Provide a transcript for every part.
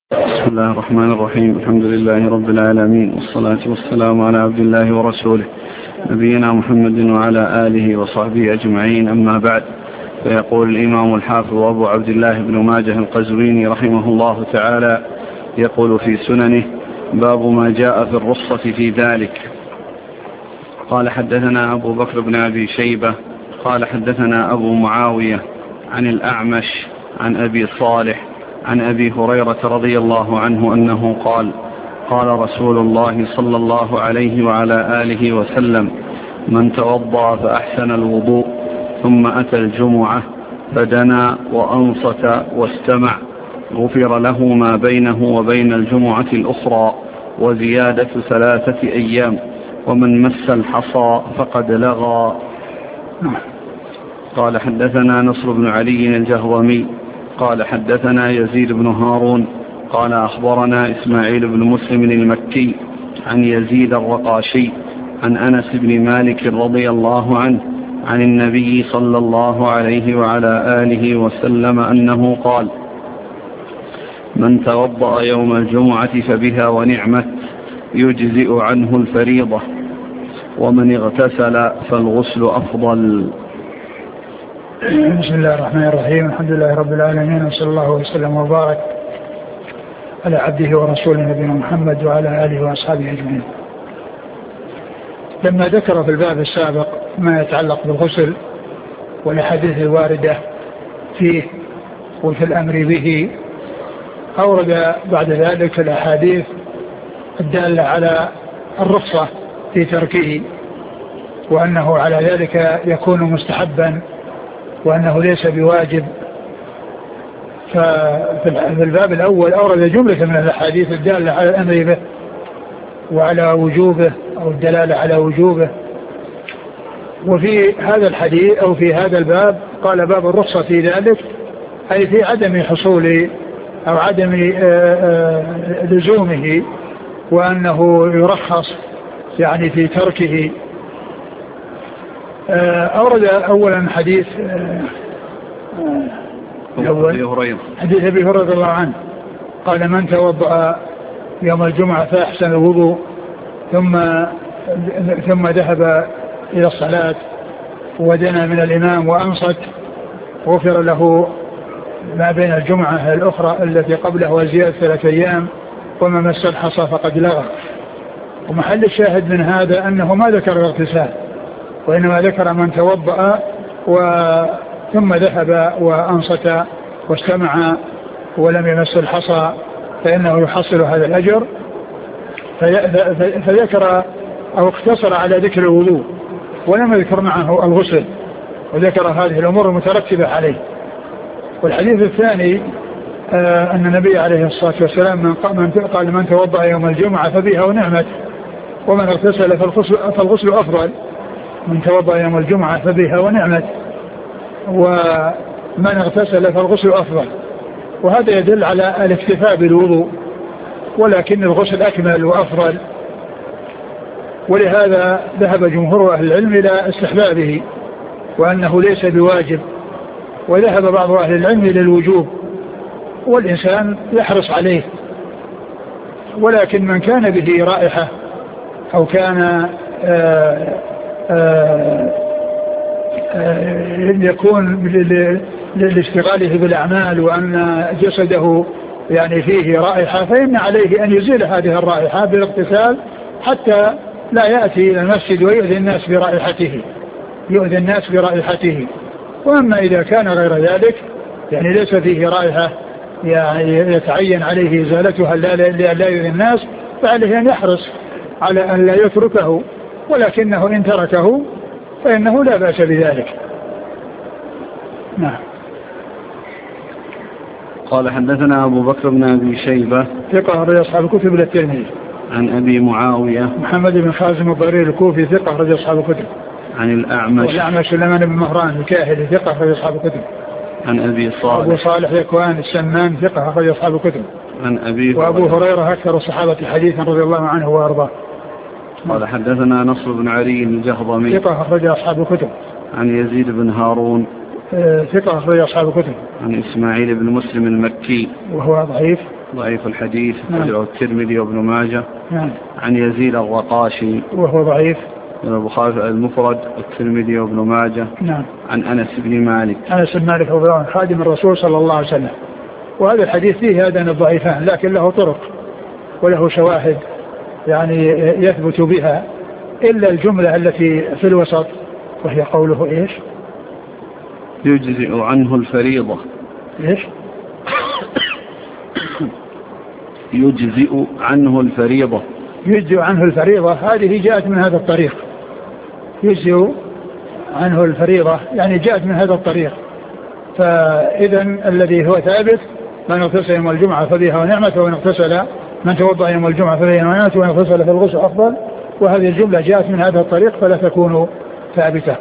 بسم الله الرحمن الرحيم. الحمد لله رب العالمين، والصلاة والسلام على عبد الله ورسوله نبينا محمد وعلى آله وصحبه أجمعين، أما بعد. فيقول الإمام الحافظ أبو عبد الله بن ماجه القزويني رحمه الله تعالى، يقول في سننه: باب ما جاء في الرخصة في ذلك. قال: حدثنا أبو بكر بن أبي شيبة قال: حدثنا أبو معاوية عن الأعمش عن أبي صالح عن أبي هريرة رضي الله عنه أنه قال: قال رسول الله صلى الله عليه وعلى آله وسلم: من توضأ فأحسن الوضوء ثم أتى الجمعة فدنا وأنصت واستمع غفر له ما بينه وبين الجمعة الأخرى وزيادة 3 أيام، ومن مس الحصى فقد لغى. قال: حدثنا نصر بن علي الجهضمي قال: حدثنا يزيد بن هارون قال: أخبرنا إسماعيل بن مسلم المكي عن يزيد الرقاشي عن أنس بن مالك رضي الله عنه عن النبي صلى الله عليه وعلى آله وسلم أنه قال: من توضأ يوم الجمعة فبها ونعمت يجزئ عنه الفريضة، ومن اغتسل فالغسل أفضل. بسم الله الرحمن الرحيم. الحمد لله رب العالمين، وصلى الله وسلم وبارك على عبده ورسوله نبينا محمد وعلى آله وأصحابه أجمعين. لما ذكر في الباب السابق ما يتعلق بالغسل والأحاديث الواردة فيه وفي الأمر به، أورد بعد ذلك الأحاديث الدالة على الرخصة في تركه، وأنه على ذلك يكون مستحبا وأنه ليس بواجب. ففي الباب الأول أورد جملة من الأحاديث الدالة على الأمر به وعلى وجوبه أو الدلالة على وجوبه. وفي هذا الحديث أو في هذا الباب قال: باب الرخصة في ذلك، أي في عدم حصول أو عدم لزومه، وأنه يرخص يعني في تركه. أورد أولا حديث حديث أبي هريرة رضي الله عنه قال: من توضأ يوم الجمعة فأحسن الوضوء ثم ذهب إلى الصلاة ودنا من الإمام وأنصت غفر له ما بين الجمعة الأخرى التي قبله وزيادة 3 أيام، وما مس الحصى فقد لغى. ومحل الشاهد من هذا أنه ما ذكر الاغتسال، وإنما ذكر من توضأ ثم ذهب وأنصت واستمع ولم يمس الحصى فإنه يحصل هذا الأجر. فذكر أو اقتصر على ذكر الوضوء ولم يذكر معه الغسل، وذكر هذه الأمور المترتبة عليه. والحديث الثاني أن النبي عليه الصلاة والسلام قال: من توضأ يوم الجمعة فبها ونعمت، ومن اغتسل فالغسل أفضل. من توضأ يوم الجمعة فبها ونعمت، ومن اغتسل فالغسل أفضل. وهذا يدل على الاكتفاء بالوضوء، ولكن الغسل أكمل وأفضل. ولهذا ذهب جمهور أهل العلم إلى استحبابه وأنه ليس بواجب، وذهب بعض أهل العلم إلى الوجوب، والإنسان يحرص عليه. ولكن من كان به رائحة أو كان يكون لاشتغاله بالأعمال وأن جسده يعني فيه رائحة، فإن عليه أن يزيل هذه الرائحة بالاغتسال حتى لا يأتي إلى المسجد ويؤذي الناس برائحته. وأما إذا كان غير ذلك يعني ليس فيه رائحة يعني يتعين عليه إزالتها لا يؤذي الناس، فعليه أن يحرص على أن لا يتركه، ولكنه إن تركه فإنه لا بأس بذلك. نعم. قال: حدثنا أبو بكر بن أبي شيبة ثقة رضي أصحاب الكتب للترمذي. عن أبي معاوية محمد بن خازم الضرير الكوفي ثقة رضي أصحاب الكتب. عن الأعمش سليمان بن مهران الكاهلي ثقة رضي أصحاب الكتب. عن أبي صالح ذكوان السمان ثقة رضي أصحاب الكتب. عن أبي وأبو هريرة أكثر الصحابة حديثا رضي الله عنه وأرضاه. قال: حدثنا نصر بن علي الجهضمي ثقة رضي أصحاب الكتب. عن يزيد بن هارون ثقة أخرج أصحاب الكتب. عن إسماعيل بن مسلم المكي وهو ضعيف ضعيف الحديث أخرجه الترمذي وابن ماجه. نعم. عن يزيد الرقاشي وهو ضعيف، البخاري المفرد والترمذي وابن ماجه. نعم. عن أنس بن مالك رضي الله عنه خادم الرسول صلى الله عليه وسلم. وهذا الحديث فيه هذان الضعيفان، لكن له طرق وله شواهد يعني يثبت بها، إلا الجملة التي في الوسط وهي قوله إيش؟ يجزئ عنه الفريضة. إيش؟ يجزئ عنه الفريضة. يجزئ عنه الفريضة، هذه جاءت من هذا الطريق. يجزئ عنه الفريضة يعني جاءت من هذا الطريق. فإذا الذي هو ثابت من اغتسل يوم الجمعة فبها ونعمة، ومن اغتسل من توضأ يوم الجمعة فبها ونعمة، ومن اغتسل في الغسل أفضل. وهذه الجملة جاءت من هذا الطريق فلا تكون ثابتة.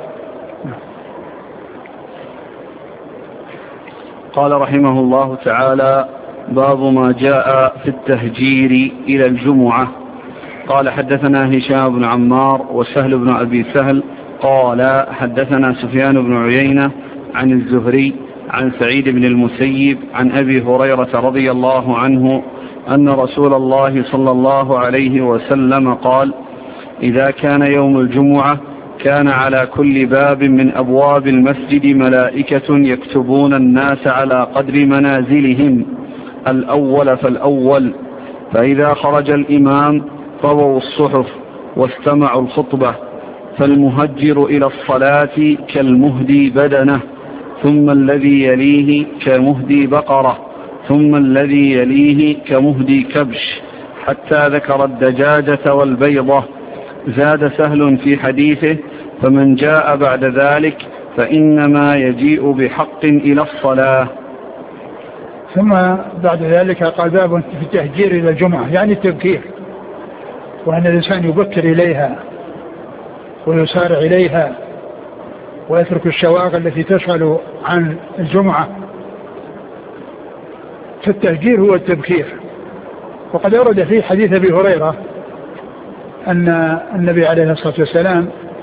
قال رحمه الله تعالى: باب ما جاء في التهجير إلى الجمعة. قال: حدثنا هشام بن عمار وسهل بن أبي سهل قال: حدثنا سفيان بن عيينة عن الزهري عن سعيد بن المسيب عن أبي هريرة رضي الله عنه أن رسول الله صلى الله عليه وسلم قال: إذا كان يوم الجمعة كان على كل باب من أبواب المسجد ملائكة يكتبون الناس على قدر منازلهم، الأول فالأول، فإذا خرج الإمام طووا الصحف واستمعوا الخطبة، فالمهجر إلى الصلاة كالمهدي بدنه، ثم الذي يليه كمهدي بقرة، ثم الذي يليه كمهدي كبش، حتى ذكر الدجاجة والبيضة. زاد سهل في حديثه: فمن جاء بعد ذلك فإنما يجيء بحق إلى الصلاة. ثم بعد ذلك قال: باب في التهجير إلى الجمعة، يعني التبكير، وأن الإنسان يبكر إليها ويسارع إليها ويترك الشواغل التي تشغل عن الجمعة. فالتهجير هو التبكير. وقد ورد في حديث أبي هريرة أن النبي عليه الصلاة والسلام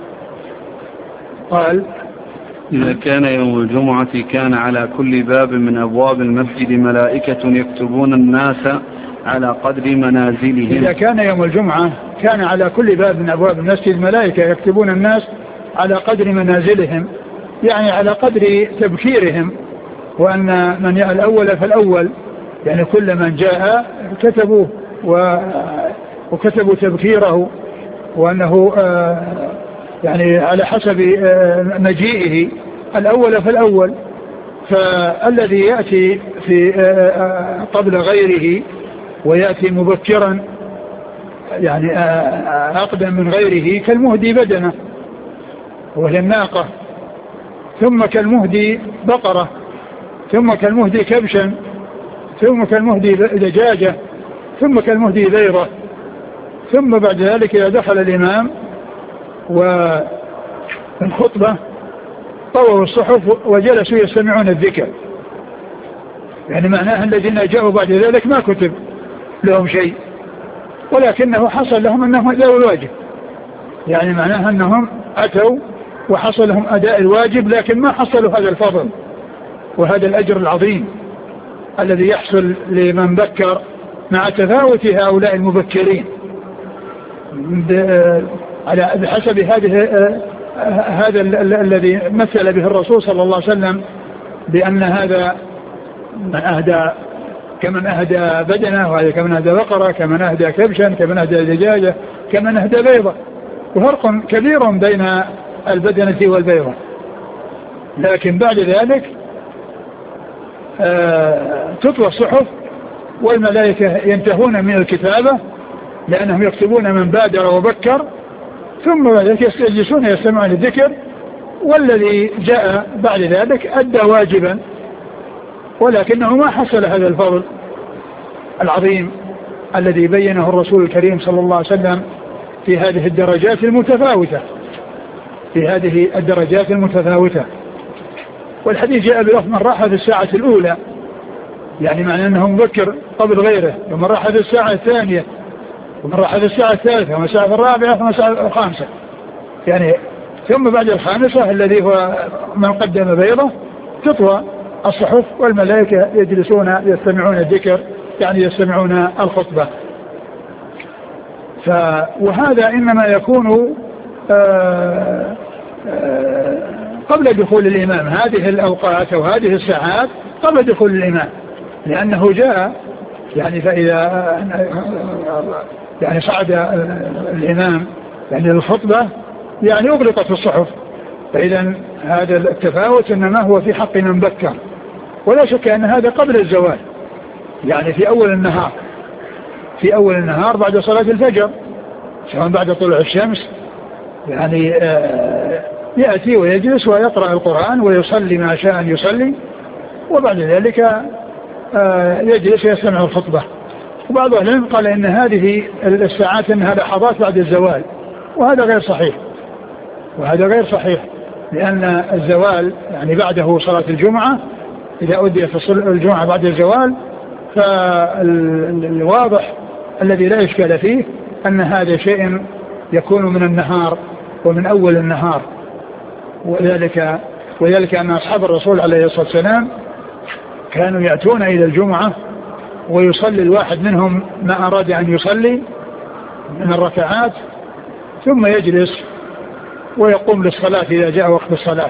قال: إذا كان يوم الجمعة كان على كل باب من أبواب المسجد ملائكة يكتبون الناس على قدر منازلهم. إذا كان يوم الجمعة كان على كل باب من أبواب المسجد ملائكة يكتبون الناس على قدر منازلهم، يعني على قدر تبكيرهم، وأن من يأى الأول فالأول، يعني كل من جاء كتبوه وكتبوا تبكيره، وأنه يعني على حسب مجيئه الأول فالأول. فالذي يأتي في قبل غيره ويأتي مبكرا يعني أقدم من غيره كالمهدي بدنه وهي الناقة، ثم كالمهدي بقرة، ثم كالمهدي كبشا، ثم كالمهدي دجاجة، ثم كالمهدي بيضة. ثم بعد ذلك إذا دخل الإمام والخطبة طووا الصحف وجلسوا يستمعون الذكر، يعني معناها الذين جاءوا بعد ذلك ما كتب لهم شيء، ولكنه حصل لهم أنهم أداءوا الواجب، يعني معناها أنهم أتوا وحصل لهم أداء الواجب، لكن ما حصلوا هذا الفضل وهذا الأجر العظيم الذي يحصل لمن بكر، مع تفاوت هؤلاء المبكرين بحسب هذا الذي مثل به الرسول صلى الله عليه وسلم، بأن هذا من أهدى كمن أهدى بدنه، وهذا كمن أهدى بقرة، كمن أهدى كبشا، كمن أهدى دجاجة، كمن أهدى بيضة، وفرق كبير بين البدنة والبيضة. لكن بعد ذلك تطوى الصحف والملائكة ينتهون من الكتابة لأنهم يكتبون من بادر وبكر، ثم بعد ذلك يجلسون يستمعون الذكر، والذي جاء بعد ذلك أدى واجبا، ولكنه ما حصل هذا الفضل العظيم الذي بينه الرسول الكريم صلى الله عليه وسلم في هذه الدرجات المتفاوتة. والحديث جاء بلفظ: من راح في الساعة الأولى، يعني معنى أنه مبكر قبل غيره، ومن راح في الساعة الثانية، ومن راح في الساعة الثالثة، ومن الساعة الرابعة، ومن الساعة الخامسة، يعني ثم بعد الخامسة الذي هو من قدم بيضة تطوى الصحف والملائكة يجلسون يستمعون الذكر يعني يستمعون الخطبة. وهذا إنما يكون قبل دخول الإمام، هذه الأوقات أو هذه الساعات قبل دخول الإمام، لأنه جاء يعني فإذا يعني صعد الإمام يعني الخطبة يعني أغلقت الصحف، فإذا هذا التفاوت إنما هو في حق من بكر، ولا شك أن هذا قبل الزوال، يعني في أول النهار، في أول النهار بعد صلاة الفجر، سواء بعد طلوع الشمس، يعني يأتي ويجلس ويقرأ القرآن ويصلي ما شاء أن يصلي، وبعد ذلك يجلس ويستمع الخطبة. وبعض أهل العلم قال إن هذه الساعات إنها لحظات بعد الزوال، وهذا غير صحيح، وهذا غير صحيح، لأن الزوال يعني بعده صلاة الجمعة، إذا أديت الجمعة بعد الزوال، فالواضح الذي لا إشكال فيه أن هذا شيء يكون من النهار ومن أول النهار. وذلك أن أصحاب الرسول عليه الصلاة والسلام كانوا يأتون إلى الجمعة ويصلي الواحد منهم ما أراد أن يصلي من الركعات، ثم يجلس ويقوم للصلاة إذا جاء وقت الصلاة.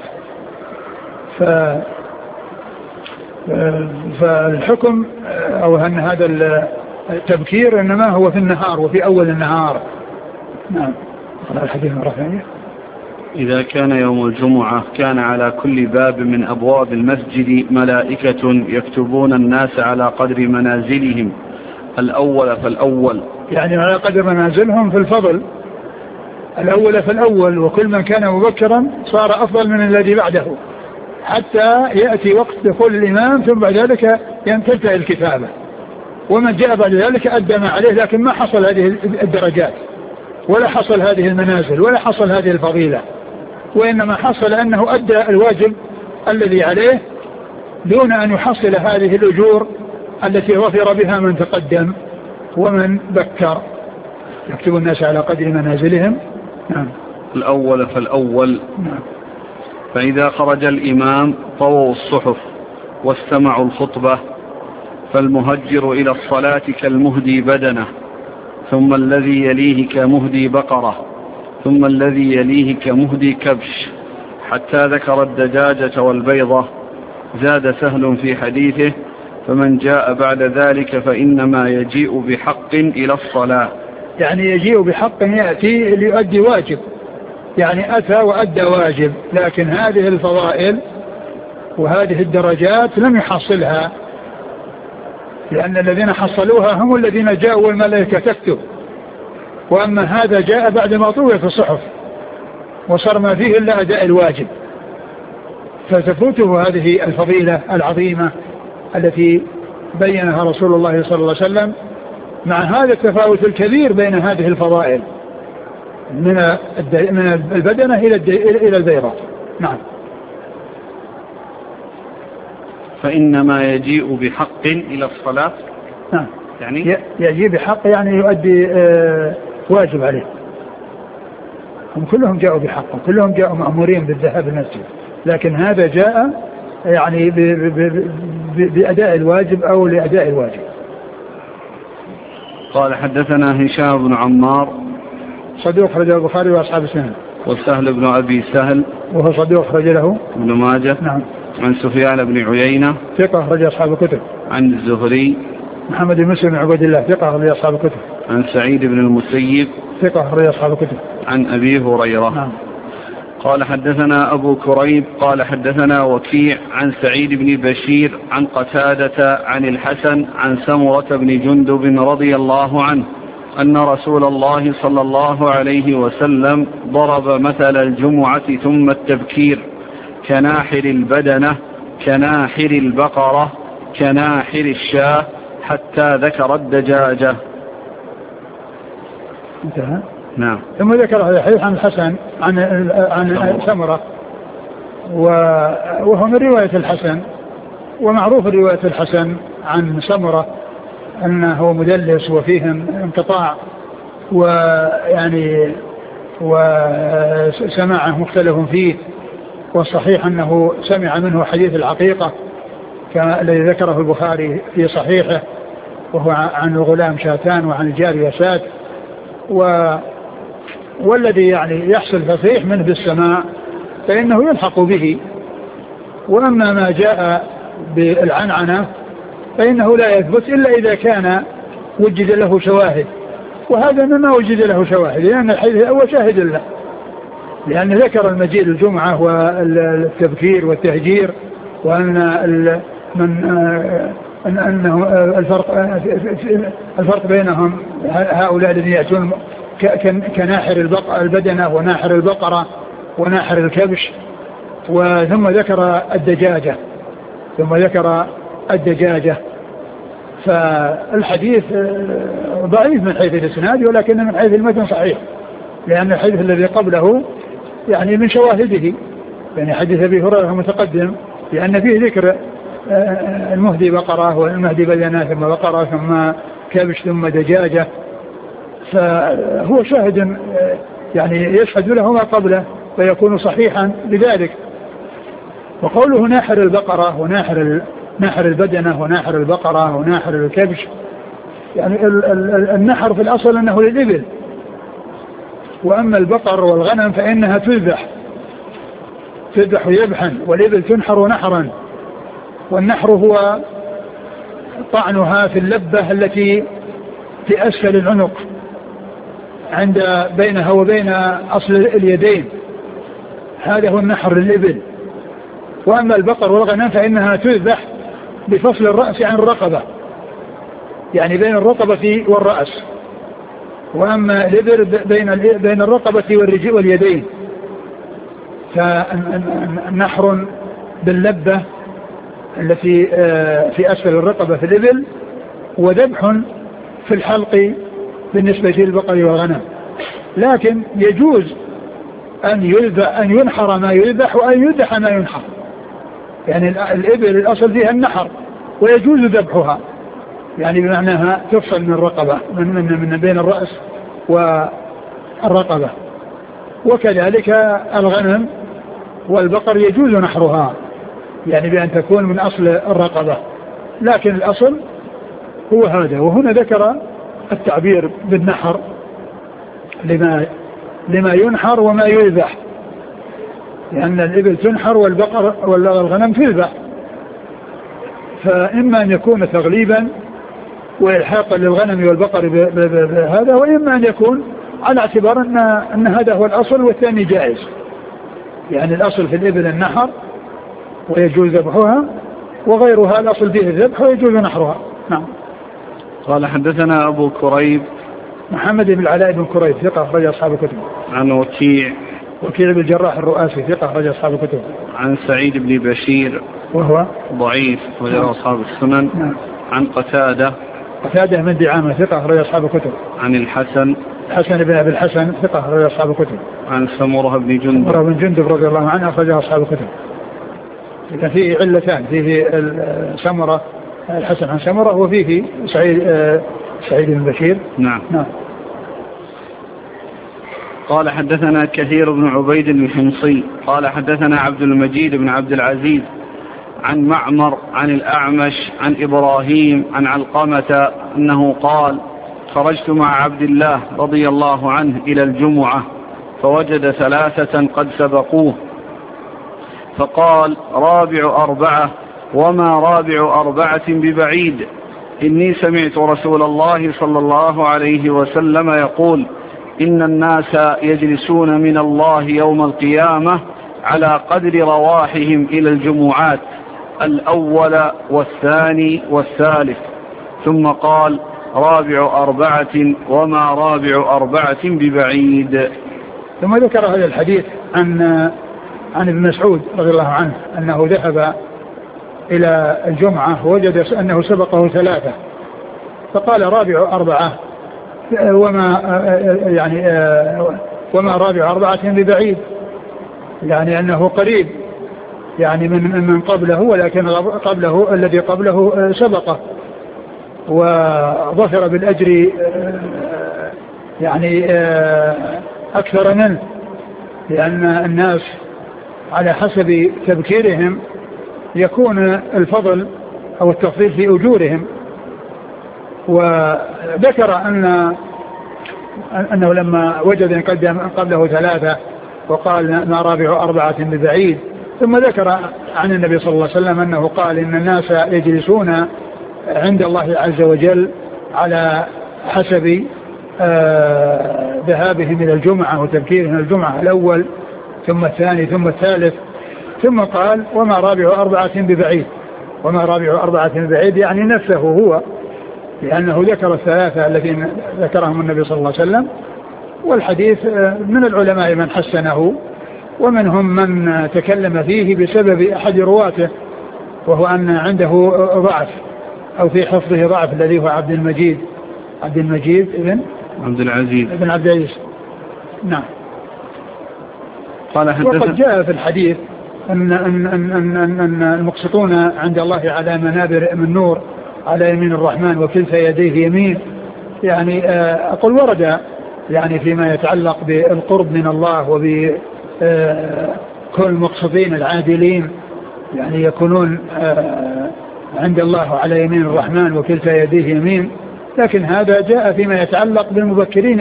فالحكم أو أن هذا التبكير إنما هو في النهار وفي أول النهار. نعم. الحديث مرة ثانية. إذا كان يوم الجمعة كان على كل باب من أبواب المسجد ملائكة يكتبون الناس على قدر منازلهم، الأول فالأول، يعني على قدر منازلهم في الفضل، الأول فالأول، وكل من كان مبكرا صار أفضل من الذي بعده، حتى يأتي وقت دخول الإمام، ثم بعد ذلك تنتهي الكتابة، ومن جاء بعد ذلك أدى ما عليه، لكن ما حصل هذه الدرجات ولا حصل هذه المنازل ولا حصل هذه الفضيلة، وإنما حصل أنه أدى الواجب الذي عليه دون أن يحصل هذه الأجور التي غفر بها من تقدم ومن بكر. يكتب الناس على قدر منازلهم. نعم. الأول فالأول. نعم. فإذا خرج الإمام طووا الصحف واستمعوا الخطبة، فالمهجر إلى الصلاة كالمهدي بدنه، ثم الذي يليه كمهدي بقرة، ثم الذي يليه كمهدي كبش، حتى ذكر الدجاجة والبيضة. زاد سهل في حديثه: فمن جاء بعد ذلك فإنما يجيء بحق إلى الصلاة. يعني يجيء بحق، يأتي ليؤدي واجب، يعني أتى وأدى واجب، لكن هذه الفضائل وهذه الدرجات لم يحصلها، لأن الذين حصلوها هم الذين جاءوا والملائكة تكتب، وأما هذا جاء بعد ما طويت الصحف وصار ما فيه إلا أداء الواجب، فتفوته هذه الفضيلة العظيمة التي بينها رسول الله صلى الله عليه وسلم، مع هذا التفاوت الكبير بين هذه الفضائل من البدنة إلى البيضة. نعم. فإنما يجيء بحق إلى الصلاة. نعم. يعني يجيء بحق، يعني يؤدي واجب عليه. هم كلهم جاءوا بحق، كلهم جاءوا مأمورين بالذهاب المسجد، لكن هذا جاء يعني بأداء الواجب أو لأداء الواجب. قال: حدثنا هشام بن عمار صدوق أخرج له البخاري وأصحاب السنن. وسهل بن أبي سهل وهو صدوق أخرج له ابن ماجه. نعم. عن سفيان بن عيينة ثقة أخرج أصحاب الكتب. عن الزهري محمد بن مسلم بن عبد الله ثقة أخرج أصحاب الكتب. عن سعيد بن المسيب ثقة أخرج أصحاب الكتب. عن أبي هريرة. نعم. قال: حدثنا أبو كريب قال حدثنا وكيع عن سعيد بن بشير عن قتادة عن الحسن عن سمرة بن جندب رضي الله عنه أن رسول الله صلى الله عليه وسلم ضرب مثل الجمعة ثم التبكير كناحر البدنة كناحر البقرة كناحر الشاة حتى ذكر الدجاجة. انتهى. نعم. ثم ذكر هذا الحديث عن الحسن عن سمرة، وهو من رواية الحسن، ومعروف رواية الحسن عن سمرة أنه مدلس وفيه انقطاع، ويعني وسماعه مختلف فيه، والصحيح أنه سمع منه حديث العقيقة كما الذي ذكره البخاري في صحيحه، وهو عن الغلام شاتان وعن الجارية شات، والذي يعني يحصل فصيح منه بالسماع فإنه يلحق به. وأما ما جاء بالعنعنة فإنه لا يثبت إلا إذا كان وجد له شواهد، وهذا ما وجد له شواهد، لأن الحديث الأول شاهد له، لأن ذكر المجيء الجمعة والتبكير والتهجير، وأن أنه الفرق بينهم هؤلاء الذين يأتون كناحر البدنة وناحر البقرة وناحر الكبش. ثم ذكر الدجاجة. فالحديث ضعيف من حيث الإسناد، ولكن من حيث المتن صحيح، لأن الحديث الذي قبله يعني من شواهده، يعني حديث أبي هريرة متقدم، لأن فيه ذكر المهدي بقرة والمهدي بدنة ثم بقرة ثم كبش ثم دجاجة، فهو شاهد يعني يشهد له ما قبله فيكون صحيحا بذلك. وقوله ناحر البقرة ناحر البدنة وناحر البقرة وناحر الكبش، يعني النحر في الأصل أنه للإبل، وأما البقر والغنم فإنها تذبح ذبحا، والإبل تنحر نحرا. والنحر هو طعنها في اللبة التي في أسفل العنق بينها وبين أصل اليدين، هذا هو النحر للإبل. وأما البقر والغنم فإنها تذبح بفصل الرأس عن الرقبة، يعني بين الرقبة والرأس. وأما الإبل بين الرقبة والرجل واليدين، فنحر باللبة التي في أسفل الرقبة في الإبل، وذبح في الحلق بالنسبة للبقر والغنم. لكن يجوز أن ينحر ما يذبح وأن يذبح ما ينحر، يعني الإبل الأصل فيها النحر ويجوز ذبحها، يعني بمعناها تفصل من الرقبة من بين الرأس والرقبة. وكذلك الغنم والبقر يجوز نحرها، يعني بأن تكون من أصل الرقبة، لكن الأصل هو هذا. وهنا ذكر التعبير بالنحر لما ينحر وما يذبح، لأن الإبل تنحر والبقر والغنم تذبح، فإما أن يكون تغليبا وإلحاقا للغنم والبقر بهذا، وإما أن يكون على اعتبار أن هذا هو الأصل والثاني جائز، يعني الأصل في الإبل النحر ويجوز ذبحها، وغيرها الأصل فيه الذبح ويجوز نحرها. نعم. قال حدثنا أبو كريب محمد بن العلاء بن كريب ثقة أخرج أصحاب الكتب. عن وكيع بن الجراح الرؤاسي ثقة أخرج أصحاب الكتب. عن سعيد بن بشير وهو ضعيف أخرج أصحاب السنن. نعم. عن قتادة من دعامة ثقة أخرج أصحاب الكتب. عن الحسن بن أبي الحسن ثقة أخرج أصحاب الكتب. عن سمرة بن جندب رضي الله عنه أخرج أصحاب الكتب. كان فيه علتان، فيه سمرة الحسن عن سمرة، وفيه سعيد بن بشير. نعم. قال حدثنا كثير بن عبيد الحمصي قال حدثنا عبد المجيد بن عبد العزيز عن معمر عن الأعمش عن إبراهيم عن علقمة أنه قال: خرجت مع عبد الله رضي الله عنه إلى الجمعة فوجد 3 قد سبقوه، فقال: رابع 4 وما رابع 4 ببعيد، إني سمعت رسول الله صلى الله عليه وسلم يقول: إن الناس يجلسون من الله يوم القيامة على قدر رواحهم إلى الجمعات، الأول والثاني والثالث. ثم قال: رابع 4 وما رابع 4 ببعيد. ثم ذكر هذا الحديث عن ابن مسعود رضي الله عنه أنه ذهب إلى الجمعة ووجد أنه سبقه 3، فقال: رابع 4 وما رابع 4 ببعيد، يعني أنه قريب يعني من قبله، ولكن قبله الذي قبله سبقه وظفر بالأجر يعني أكثر منه، لأن الناس على حسب تبكيرهم يكون الفضل أو التفضيل في أجورهم، وذكر أنه لما وجد أن قبله 3 وقال ما رابع 4 ببعيد، ثم ذكر عن النبي صلى الله عليه وسلم أنه قال إن الناس يجلسون عند الله عز وجل على حسب ذهابهم إلى الجمعة وتبكيرهم الجمعة الأول ثم الثاني ثم الثالث، ثم قال وما رابع 4 ببعيد. وما رابع 4 ببعيد يعني نفسه هو، لأنه ذكر 3 الذين ذكرهم النبي صلى الله عليه وسلم. والحديث من العلماء من حسنه ومنهم من تكلم فيه بسبب أحد رواته، وهو أن عنده ضعف أو في حفظه ضعف الذي هو عبد المجيد ابن عبد العزيز. نعم. وقد جاء في الحديث أن المقسطون عند الله على منابر من نور على يمين الرحمن وكلتا يديه يمين. يعني أقول ورد يعني فيما يتعلق بالقرب من الله وبكل المقسطين العادلين يعني يكونون عند الله على يمين الرحمن وكلتا يديه يمين. لكن هذا جاء فيما يتعلق بالمبكرين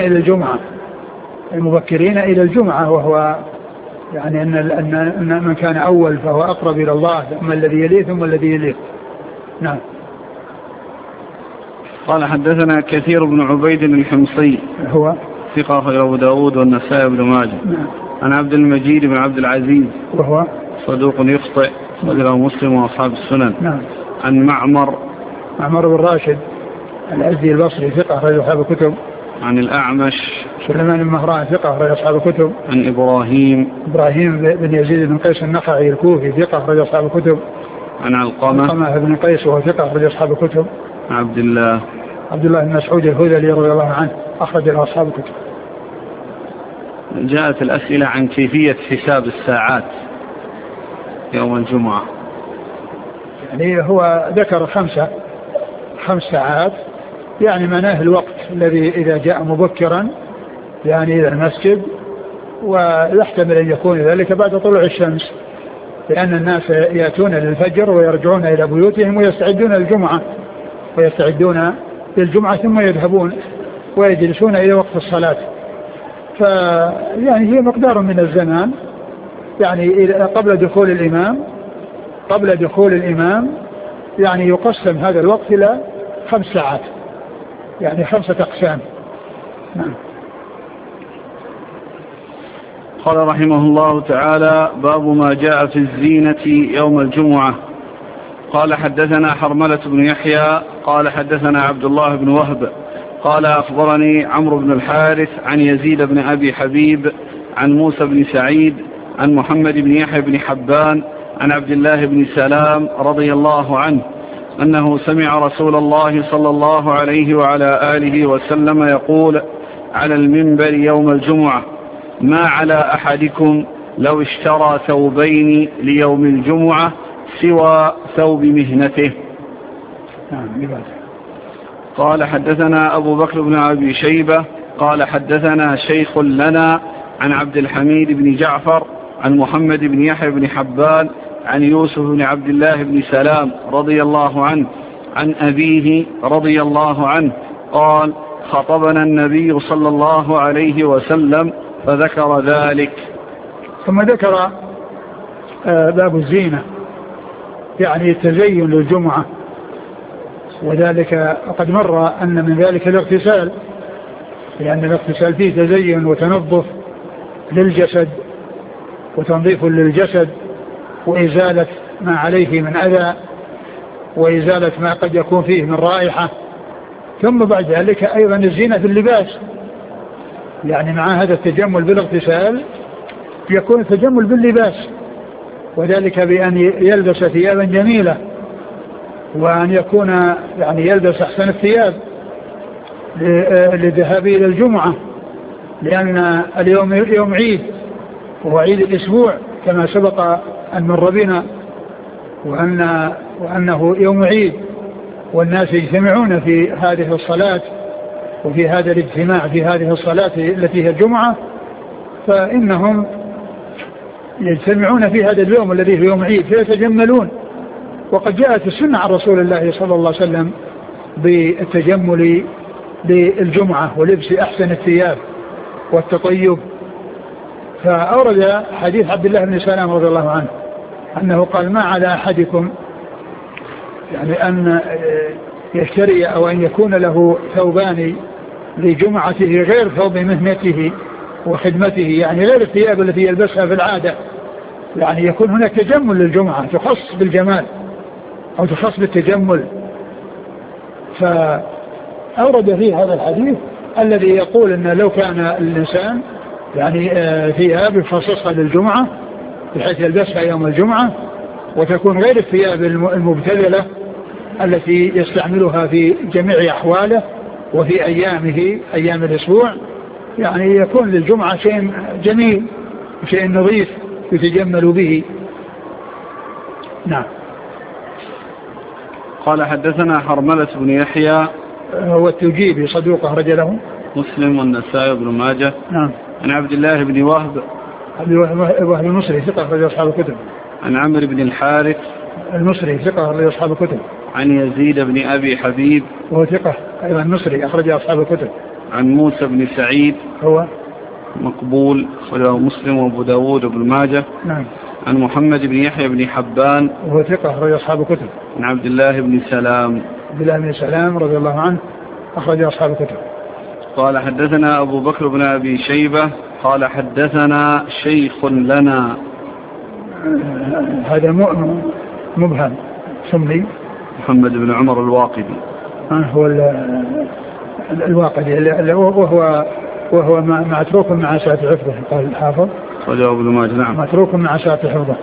إلى الجمعة، وهو يعني أن من كان أول فهو أقرب إلى الله ثم الذي يليه ثم الذي يليه. نعم. قال حدثنا كثير بن عبيد الحمصي هو ثقة أخرجه أبو داود والنسائي بن ماجه. نعم. عن عبد المجيد بن عبد العزيز وهو صدوق يخطئ أخرجه مسلم وأصحاب السنن. نعم. عن معمر بن راشد الأزدي البصري ثقة أخرجه أصحاب الكتب. عن الأعمش سليمان بن مهران ثقة أخرجه أصحاب الكتب. عن إبراهيم بن يزيد بن قيس النخعي الكوفي ثقة أخرجه أصحاب الكتب. عن علقمة بن قيس وهو ثقة أخرجه أصحاب الكتب. عن عبد الله بن مسعود الهذلي رضي الله عنه أخرج له أصحاب الكتب. جاءت الأسئلة عن كيفية حساب الساعات يوم الجمعة. يعني هو ذكر 5 ساعات، يعني معناه الوقت الذي إذا جاء مبكرا يعني إلى المسجد، ويحتمل أن يكون ذلك بعد طلوع الشمس، لأن الناس يأتون للفجر ويرجعون إلى بيوتهم ويستعدون للجمعة ثم يذهبون ويجلسون إلى وقت الصلاة. فيعني هي مقدار من الزمان، يعني قبل دخول الإمام يعني يقسم هذا الوقت إلى 5 ساعات، يعني 5 أقسام. نعم. قال رحمه الله تعالى: باب ما جاء في الزينة يوم الجمعة. قال حدثنا حرملة بن يحيى قال حدثنا عبد الله بن وهب قال أخبرني عمرو بن الحارث عن يزيد بن أبي حبيب عن موسى بن سعيد عن محمد بن يحيى بن حبان عن عبد الله بن سلام رضي الله عنه أنه سمع رسول الله صلى الله عليه وعلى آله وسلم يقول على المنبر يوم الجمعة: ما على أحدكم لو اشترى ثوبين ليوم الجمعة سوى ثوب مهنته. قال حدثنا أبو بكر بن أبي شيبة قال حدثنا شيخ لنا عن عبد الحميد بن جعفر عن محمد بن يحيى بن حبان عن يوسف بن عبد الله بن سلام رضي الله عنه عن أبيه رضي الله عنه قال: خطبنا النبي صلى الله عليه وسلم فذكر ذلك. ثم ذكر باب الزينة، يعني التزين للجمعة، وذلك قد مر أن من ذلك الاغتسال، لأن الاغتسال فيه تزين وتنظف للجسد وتنظيف للجسد وإزالة ما عليه من أذى وإزالة ما قد يكون فيه من رائحة. ثم بعد ذلك أيضا الزينة في اللباس، يعني مع هذا التجمل بالاغتسال يكون التجمل باللباس، وذلك بأن يلبس ثيابا جميلة، وأن يكون يعني يلبس أحسن الثياب للذهاب إلى الجمعة، لأن اليوم يوم عيد وهو عيد الأسبوع كما سبق أن مر بنا، وأنه يوم عيد والناس يجتمعون في هذه الصلاة وفي هذا الاجتماع في هذه الصلاة التي هي الجمعة، فإنهم يجتمعون في هذا اليوم الذي هو يوم عيد فيتجملون. وقد جاءت السنة عن رسول الله صلى الله عليه وسلم بالتجمل للجمعة ولبس أحسن الثياب والتطيب. فأورد حديث عبد الله بن سلام رضي الله عنه أنه قال ما على أحدكم يعني أن يشتري أو أن يكون له ثوبان لجمعته غير ثوب مهنته وخدمته، يعني غير الثياب التي يلبسها في العادة، يعني يكون هناك تجمل للجمعة تخص بالجمال أو تخص بالتجمل. فأورد فيه هذا الحديث الذي يقول أن لو كان الإنسان يعني ثياب يخصصها للجمعة بحيث يلبسها يوم الجمعة وتكون غير الثياب المبتذلة التي يستعملها في جميع أحواله وفي أيامه أيام الأسبوع، يعني يكون للجمعة شيء جميل شيء نظيف يتجمل به. نعم. قال حدثنا حرملة بن يحيى هو التوجيبي صدوق أخرج له مسلم والنسائي وابن ماجه. نعم. عن عبد الله بن وهب وهب المصري ثقة أخرج أصحاب الكتب. عن عمرو بن الحارث المصري ثقة أخرج أصحاب الكتب. عن يزيد بن أبي حبيب وهو ثقة أيضا مصري أخرج أصحاب الكتب. عن موسى بن سعيد هو مقبول أخرجه مسلم وأبو داود وابن ماجه. نعم. عن محمد بن يحيى بن حبان وهو ثقة أخرج أصحاب الكتب. عن عبد الله بن سلام رضي الله عنه أخرج أصحاب الكتب. قال حدثنا أبو بكر بن أبي شيبة قال حدثنا شيخ لنا. هذا مبهم سمي محمد بن عمر الواقدي. هو الواقدي وهو متروك مع ساعة حفظه قال الحافظ. رجاء ابن ماجه. نعم. متروك مع ساعة حفظه.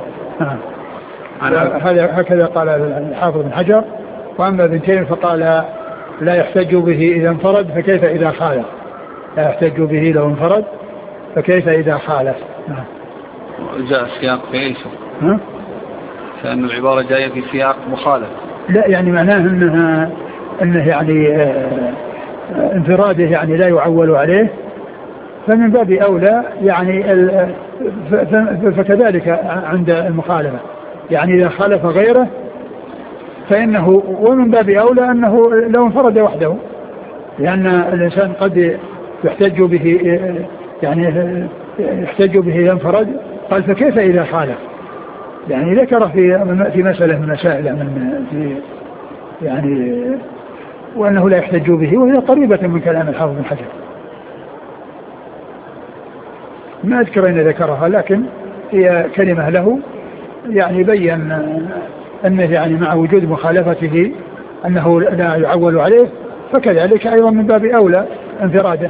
هكذا قال الحافظ بن حجر. وأما ابن تيمية فقال لا يحتج به إذا انفرد فكيف إذا خالف. لا يحتج به لو انفرد فكيف إذا خالف. جاء سياق في ايش؟ كأن العبارة جاية في سياق مخالف. لا يعني معناه انه يعني انفراده يعني لا يعول عليه، فمن باب أولى يعني فكذلك عند المخالفة، يعني إذا خالف غيره فإنه، ومن باب أولى أنه لو انفرد وحده، لأن الإنسان قد يحتج به يعني يحتج به إذا انفرد. قال فكيف إذا خالف، يعني ذكر في مسألة من مسائل يعني وأنه لا يحتج به، وهي قريبة من كلام الحافظ بن حجر. ما أذكر أن ذكرها، لكن هي كلمة له يعني بيّن أنه يعني مع وجود مخالفته أنه لا يعول عليه، فكذلك أيضا من باب أولى انفراده.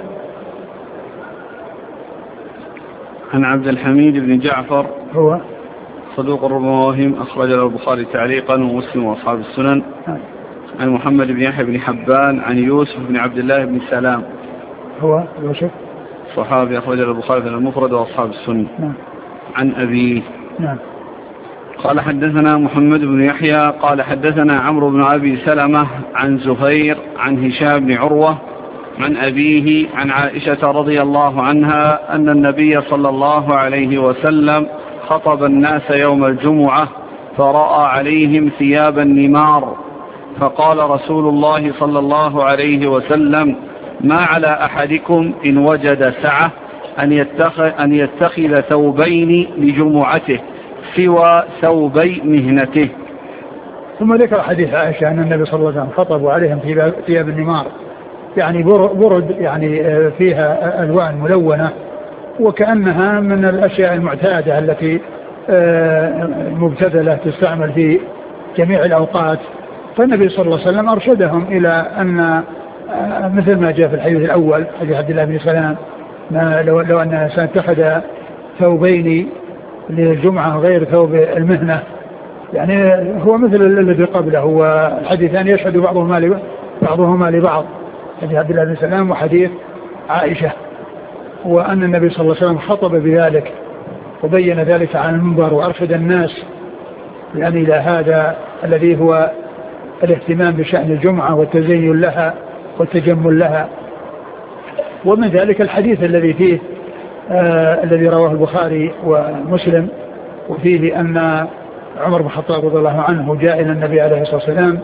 عن عبد الحميد بن جعفر هو صدوق ربما وهم أخرج له البخاري تعليقا ومسلم وأصحاب السنن. عن محمد بن يحيى بن حبان عن يوسف بن عبد الله بن سلام. هو يوسف صحابي أخرج له البخاري في المفرد وأصحاب السنن. عن أبيه. قال حدثنا محمد بن يحيى قال حدثنا عمرو بن أبي سلمة عن زهير عن هشام بن عروة عن أبيه عن عائشة رضي الله عنها أن النبي صلى الله عليه وسلم خطب الناس يوم الجمعة فرأى عليهم ثياب النمار، فقال رسول الله صلى الله عليه وسلم: ما على أحدكم إن وجد سعة أن يتخذ ثوبين لجمعته سوى ثوبي مهنته. ثم ذكر حديث عائشة أن النبي صلى الله عليه وسلم خطبوا عليهم ثياب النمار، يعني برد يعني فيها ألوان ملونة، وكأنها من الأشياء المعتادة التي مبتذلة تستعمل في جميع الأوقات. فالنبي صلى الله عليه وسلم أرشدهم إلى أن مثل ما جاء في الحديث الأول حديث عبد الله بن سلام، لو أن الإنسان اتخذ ثوبين للجمعة غير ثوب المهنة، يعني هو مثل الذي قبله، والحديثان يشهد بعضهما لبعض، حديث عبد الله بن سلام وحديث عائشة، وأن النبي صلى الله عليه وسلم خطب بذلك وبين ذلك عن المنبر وأرشد الناس يعني إلى هذا الذي هو الاهتمام بشأن الجمعة والتزين لها والتجمل لها. ومن ذلك الحديث الذي فيه الذي رواه البخاري ومسلم، وفيه أن عمر بن الخطاب رضي الله عنه جاء إلى النبي عليه الصلاة والسلام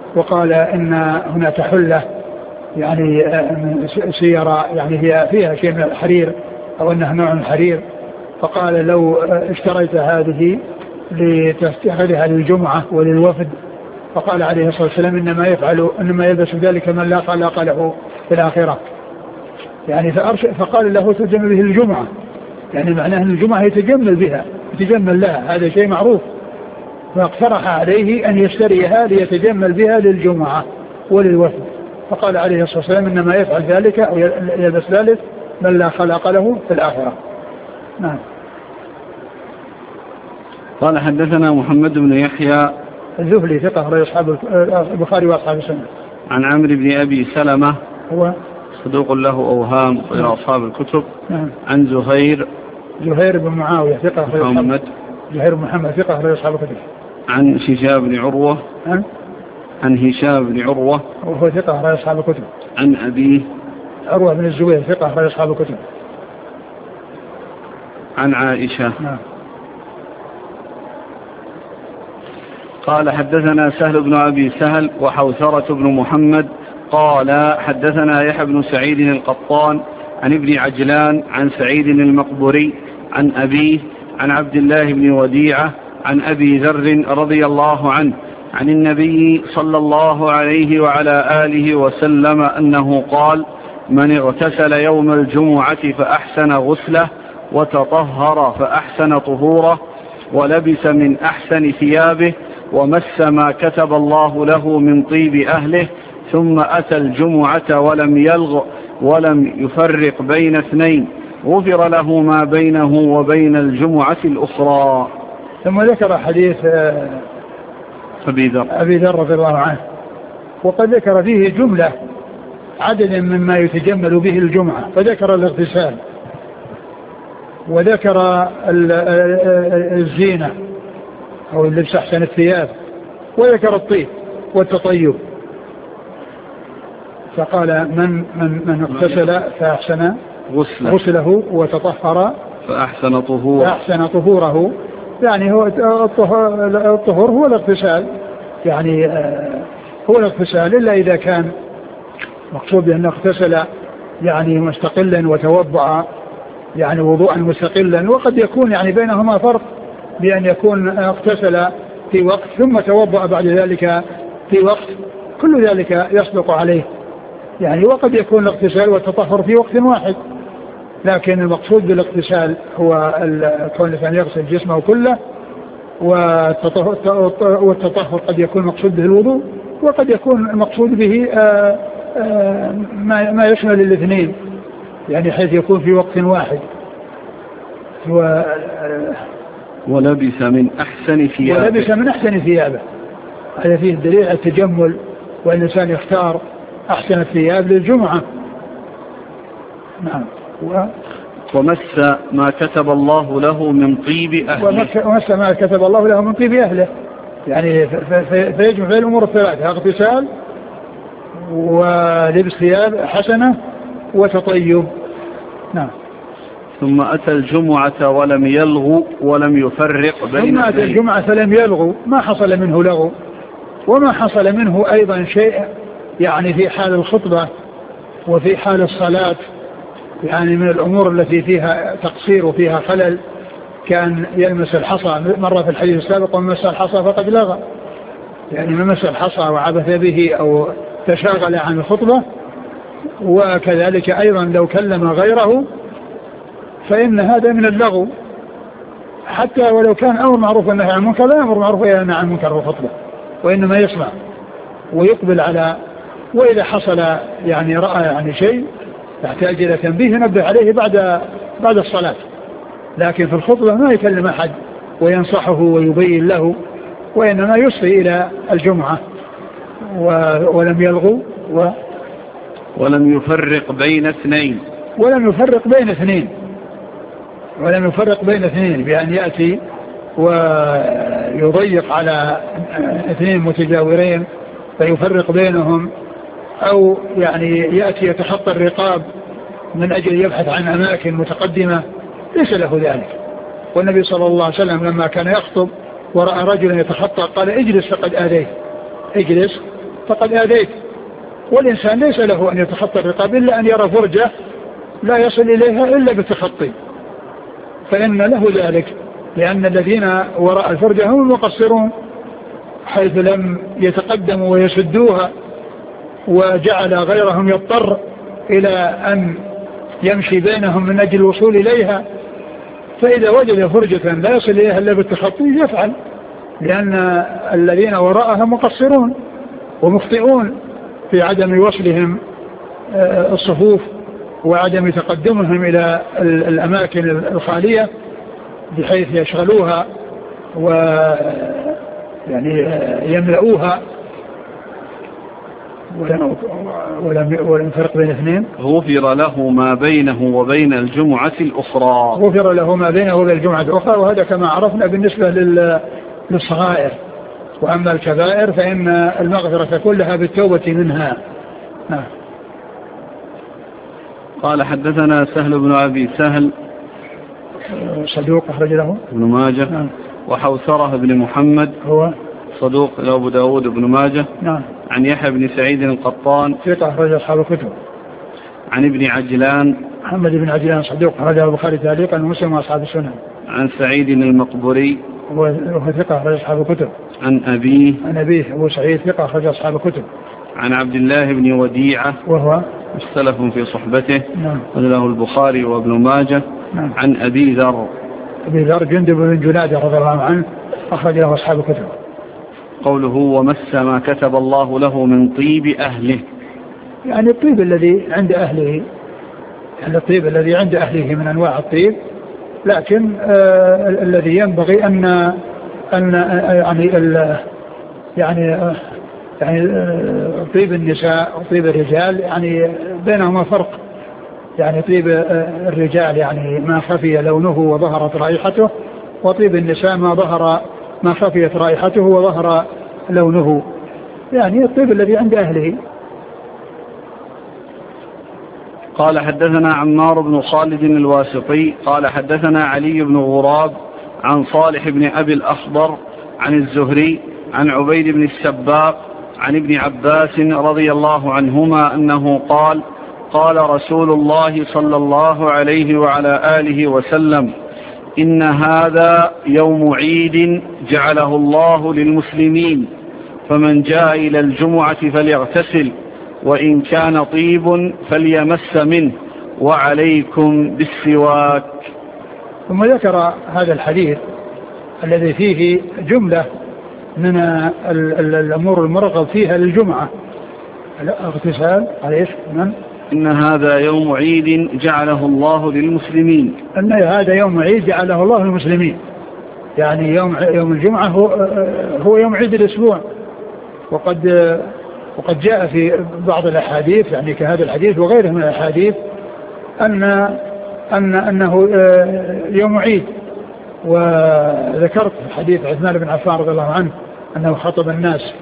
وقال إن هناك حلة يعني سيارة يعني هي فيها شيء من الحرير أو أنها نوع من الحرير، فقال لو اشتريت هذه لتستخدمها للجمعة وللوفد، فقال عليه الصلاة والسلام إنما يلبس ذلك من لا خلاق له في الآخرة، يعني فقال له تجمل به الجمعة، يعني معناه أن الجمعة يتجمل بها يتجمل لها، هذا شيء معروف، فاقترح عليه أن يشتريها ليتجمل بها للجمعة وللوفد، فقال عليه الصلاة والسلام إنما يفعل ذلك أو يلبس ذلك من لا خلاق له في الآخرة. نعم. قال حدثنا محمد بن يحيى الذهلي ثقة رأي أصحاب البخاري وأصحاب السنة. عن عمرو بن أبي سلمة هو صدوق له أوهام غير أصحاب الكتب. نعم. عن زهير بن معاوية ثقة محمد زهير بن محمد ثقة رأي أصحاب الكتب. عن هشام بن عروة عن هشام بن عروة وهو ثقة رأي أصحاب الكتب. عن أبيه عروة بن الزبير ثقة رأي أصحاب الكتب. عن عائشة. نعم. قال حدثنا سهل بن أبي سهل وحوثرة بن محمد قال حدثنا يحيى بن سعيد القطان عن ابن عجلان عن سعيد المقبري عن أبيه عن عبد الله بن وديعة عن أبي ذر رضي الله عنه عن النبي صلى الله عليه وعلى آله وسلم أنه قال: من اغتسل يوم الجمعة فأحسن غسله وتطهر فأحسن طهوره ولبس من أحسن ثيابه ومس ما كتب الله له من طيب أهله ثم أتى الجمعة ولم يلغ ولم يفرق بين اثنين غفر له ما بينه وبين الجمعة الأخرى. ثم ذكر حديث أبي ذر رضي الله عنه، وقد ذكر فيه جملة عددا مما يتجمل به الجمعة، فذكر الاغتسال وذكر الزينة أو اللبس أحسن الثياب وذكر الطيب والتطيب، فقال من اغتسل فأحسن غسله وتطهر فأحسن طهوره، يعني هو الطهور هو الاغتسال، يعني هو الاغتسال إلا إذا كان مقصود بأنه اغتسل يعني مستقلا وتوضأ يعني وضوءا مستقلا، وقد يكون يعني بينهما فرق بأن يكون اغتسل في وقت ثم توضأ بعد ذلك في وقت، كل ذلك يصدق عليه يعني، وقد يكون الاغتسال والتطهر في وقت واحد، لكن المقصود بالاغتسال هو كون الإنسان يغسل جسمه كله، والتطهر قد يكون مقصود به الوضوء، وقد يكون المقصود به ما يشمل الاثنين، يعني حيث يكون في وقت واحد. ولبس من أحسن ثيابه، هذا فيه دليل على التجمل، والإنسان يختار أحسن الثياب للجمعة. نعم. ومس ما كتب الله له من طيب أهله، ومس ما كتب الله له من طيب أهله، يعني فيجمع بين الأمور الثلاثة: اغتسال ولبس ثياب حسنة وتطيب. نعم. ثم أتى الجمعة ولم يلغو ولم يفرق بين، ثم أتى الجمعة فلم يلغو، ما حصل منه لغو وما حصل منه أيضا شيء يعني في حال الخطبة وفي حال الصلاة، يعني من الأمور التي فيها تقصير وفيها خلل، كان يلمس الحصى، مرة في الحديث السابق: ومن مس الحصى فقد لغى، يعني من مس الحصى وعبث به أو تشاغل عن الخطبة. وكذلك أيضا لو كلم غيره فإن هذا من اللغو، حتى ولو كان أمر معروف والنهي عن المنكر لا يأمر معروف والنهي عن المنكر والخطبة، وإنما يسمع ويقبل على، وإذا حصل يعني رأى يعني شيء يحتاج إلى تنبيه ينبه عليه بعد الصلاة، لكن في الخطبة ما يكلم أحد وينصحه ويبين له، وإنما يصغي إلى الجمعة. ولم يلغو ولم يفرق بين اثنين، ولم يفرق بين اثنين بأن يأتي ويضيق على اثنين متجاورين فيفرق بينهم، أو يعني يأتي يتخطى الرقاب من أجل يبحث عن أماكن متقدمة، ليس له ذلك. والنبي صلى الله عليه وسلم لما كان يخطب ورأى رجلا يتخطى قال: اجلس فقد آذيت، اجلس فقد آذيت. والإنسان ليس له أن يتخطى الرقاب إلا أن يرى فرجة لا يصل إليها إلا بالتخطي، فإن له ذلك، لأن الذين وراء الفرجة هم المقصرون، حيث لم يتقدموا ويسدوها، وجعل غيرهم يضطر إلى أن يمشي بينهم من أجل الوصول إليها. فإذا وجد فرجة لا يصل إليها إلا بالتخطي يفعل، لأن الذين وراءها مقصرون ومخطئون في عدم وصلهم الصفوف وعدم تقدمهم إلى الأماكن الخالية بحيث يشغلوها ويعني يملؤوها. ولم فرق بين اثنين. غفر له ما بينه وبين الجمعة الأخرى. غفر له ما بينه وبين الجمعة الأخرى، وهذا كما عرفنا بالنسبة للصغائر. وأما الكبائر فإن المغفرة كلها بالتوبة منها. قال حدثنا سهل بن أبي سهل صدوق أخرج له ابن ماجه. وحوثرة بن محمد هو صدوق له أبو داود ابن ماجه. عن يحيى بن سعيد القطان ثقة أخرج أصحاب الكتب. عن ابن عجلان محمد بن عجلان صدوق أخرجه البخاري تعليقا ومسلم وأصحاب السنن. عن سعيد المقبري وهو ثقة أخرج أصحاب الكتب. عن أبيه أبو سعيد ثقة أخرج أصحاب الكتب. عن عبد الله بن وديعة وهو مختلف في صحبته. له البخاري وابن ماجه. عن أبي ذر جندب بن جنادة رضي الله عنه أخرج له أصحاب الكتب. قوله ومس ما كتب الله له من طيب أهله، يعني الطيب الذي عند أهله، يعني الطيب الذي عند أهله من أنواع الطيب، لكن الذي ينبغي أن يعني طيب النساء وطيب الرجال يعني بينهما فرق. يعني طيب الرجال يعني ما خفي لونه وظهرت رائحته، وطيب النساء ما خفيت رائحته وظهر لونه، يعني الطيب الذي عند أهله. قال حدثنا عمار بن خالد الواسطي قال حدثنا علي بن غراب عن صالح بن أبي الأخضر عن الزهري عن عبيد بن السباق عن ابن عباس رضي الله عنهما أنه قال قال رسول الله صلى الله عليه وعلى آله وسلم إن هذا يوم عيد جعله الله للمسلمين، فمن جاء إلى الجمعة فليغتسل، وإن كان طيب فليمس منه، وعليكم بالسواك. ثم ذكر هذا الحديث الذي فيه جملة من الأمور المرغب فيها للجمعة. الاغتسال عليه إن هذا يوم عيد جعله الله للمسلمين. أن هذا يوم عيد جعله الله للمسلمين، يعني يوم الجمعة هو يوم عيد الأسبوع. وقد جاء في بعض الأحاديث يعني كهذا الحديث وغيره من الأحاديث أنه يوم عيد. وذكرت حديث عثمان بن عفان رضي الله عنه أنه خطب الناس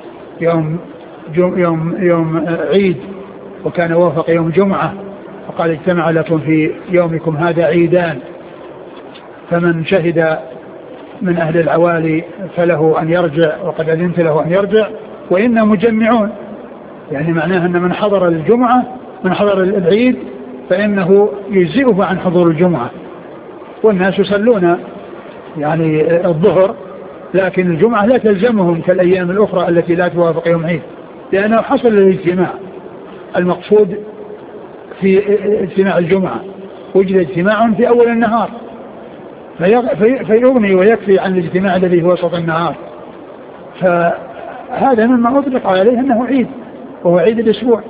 يوم عيد، وكان وافق يوم جمعة، وقال اجتمع لكم في يومكم هذا عيدان، فمن شهد من أهل العوالي فله أن يرجع، وقد أذنت له أن يرجع، وإنا مجمعون. يعني معناه أن من حضر الجمعة من حضر العيد فإنه يجزئه عن حضور الجمعة. والناس يصلون يعني الظهر، لكن الجمعة لا تلزمهم كالأيام الأخرى التي لا توافق يوم عيد، لأنه حصل الاجتماع المقصود في اجتماع الجمعة، وجد اجتماع في أول النهار فيغني ويكفي عن الاجتماع الذي هو وسط النهار. فهذا مما أطلق عليه أنه عيد، وهو عيد الأسبوع.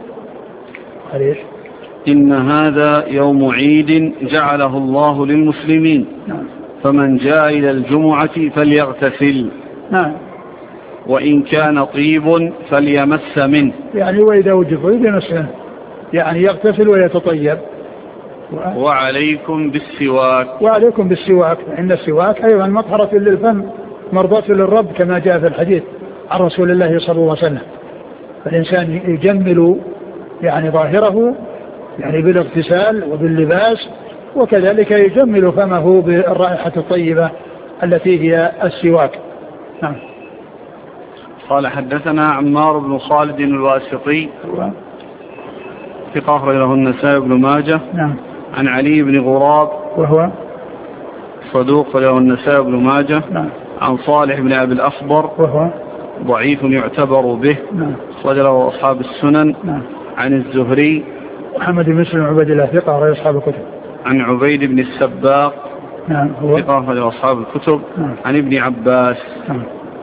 إن هذا يوم عيد جعله الله للمسلمين. فمن جاء إلى الجمعة فليغتسل. وإن كان طيب فليمس منه، يعني وإذا وجد طيب يمس منه، يعني يغتسل ويتطيب. وعليكم بالسواك. وعليكم بالسواك، إن السواك أيضا مطهرة للفم مرضاة للرب كما جاء في الحديث عن رسول الله صلى الله عليه وسلم. فالإنسان يجمل يعني ظاهره يعني بالاغتسال وباللباس، وكذلك يجمل فمه بالرائحة الطيبة التي هي السواك. قال حدثنا عمار بن خالد الواسطي ثقة أخرج له النسائي بن ماجه. نعم. عن علي بن غراب وهو صدوق له النسائي بن ماجه. نعم. عن صالح بن أبي الأخضر وهو ضعيف يعتبر به. نعم. أخرج له أصحاب السنن. نعم. عن الزهري محمد بن مسلم عبيد الله ثقة أخرج أصحاب الكتب. عن عبيد بن السباق. نعم. هو ثقة أخرج أصحاب الكتب. نعم. عن ابن عباس. نعم.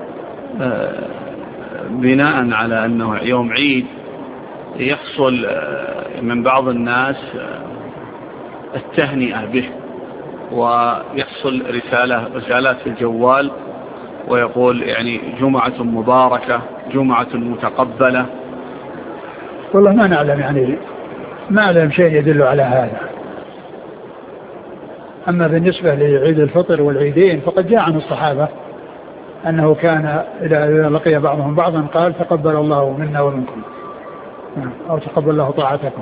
بناء على أنه يوم عيد يحصل من بعض الناس التهنئة به، ويحصل رسالات في الجوال ويقول يعني جمعة مباركة، جمعة متقبلة. والله ما نعلم، يعني ما نعلم شيء يدل على هذا. أما بالنسبة لعيد الفطر والعيدين فقد جاء عن الصحابة أنه كان إذا لقي بعضهم بعضا قال تقبل الله منا ومنكم، أو تقبل الله طاعتكم.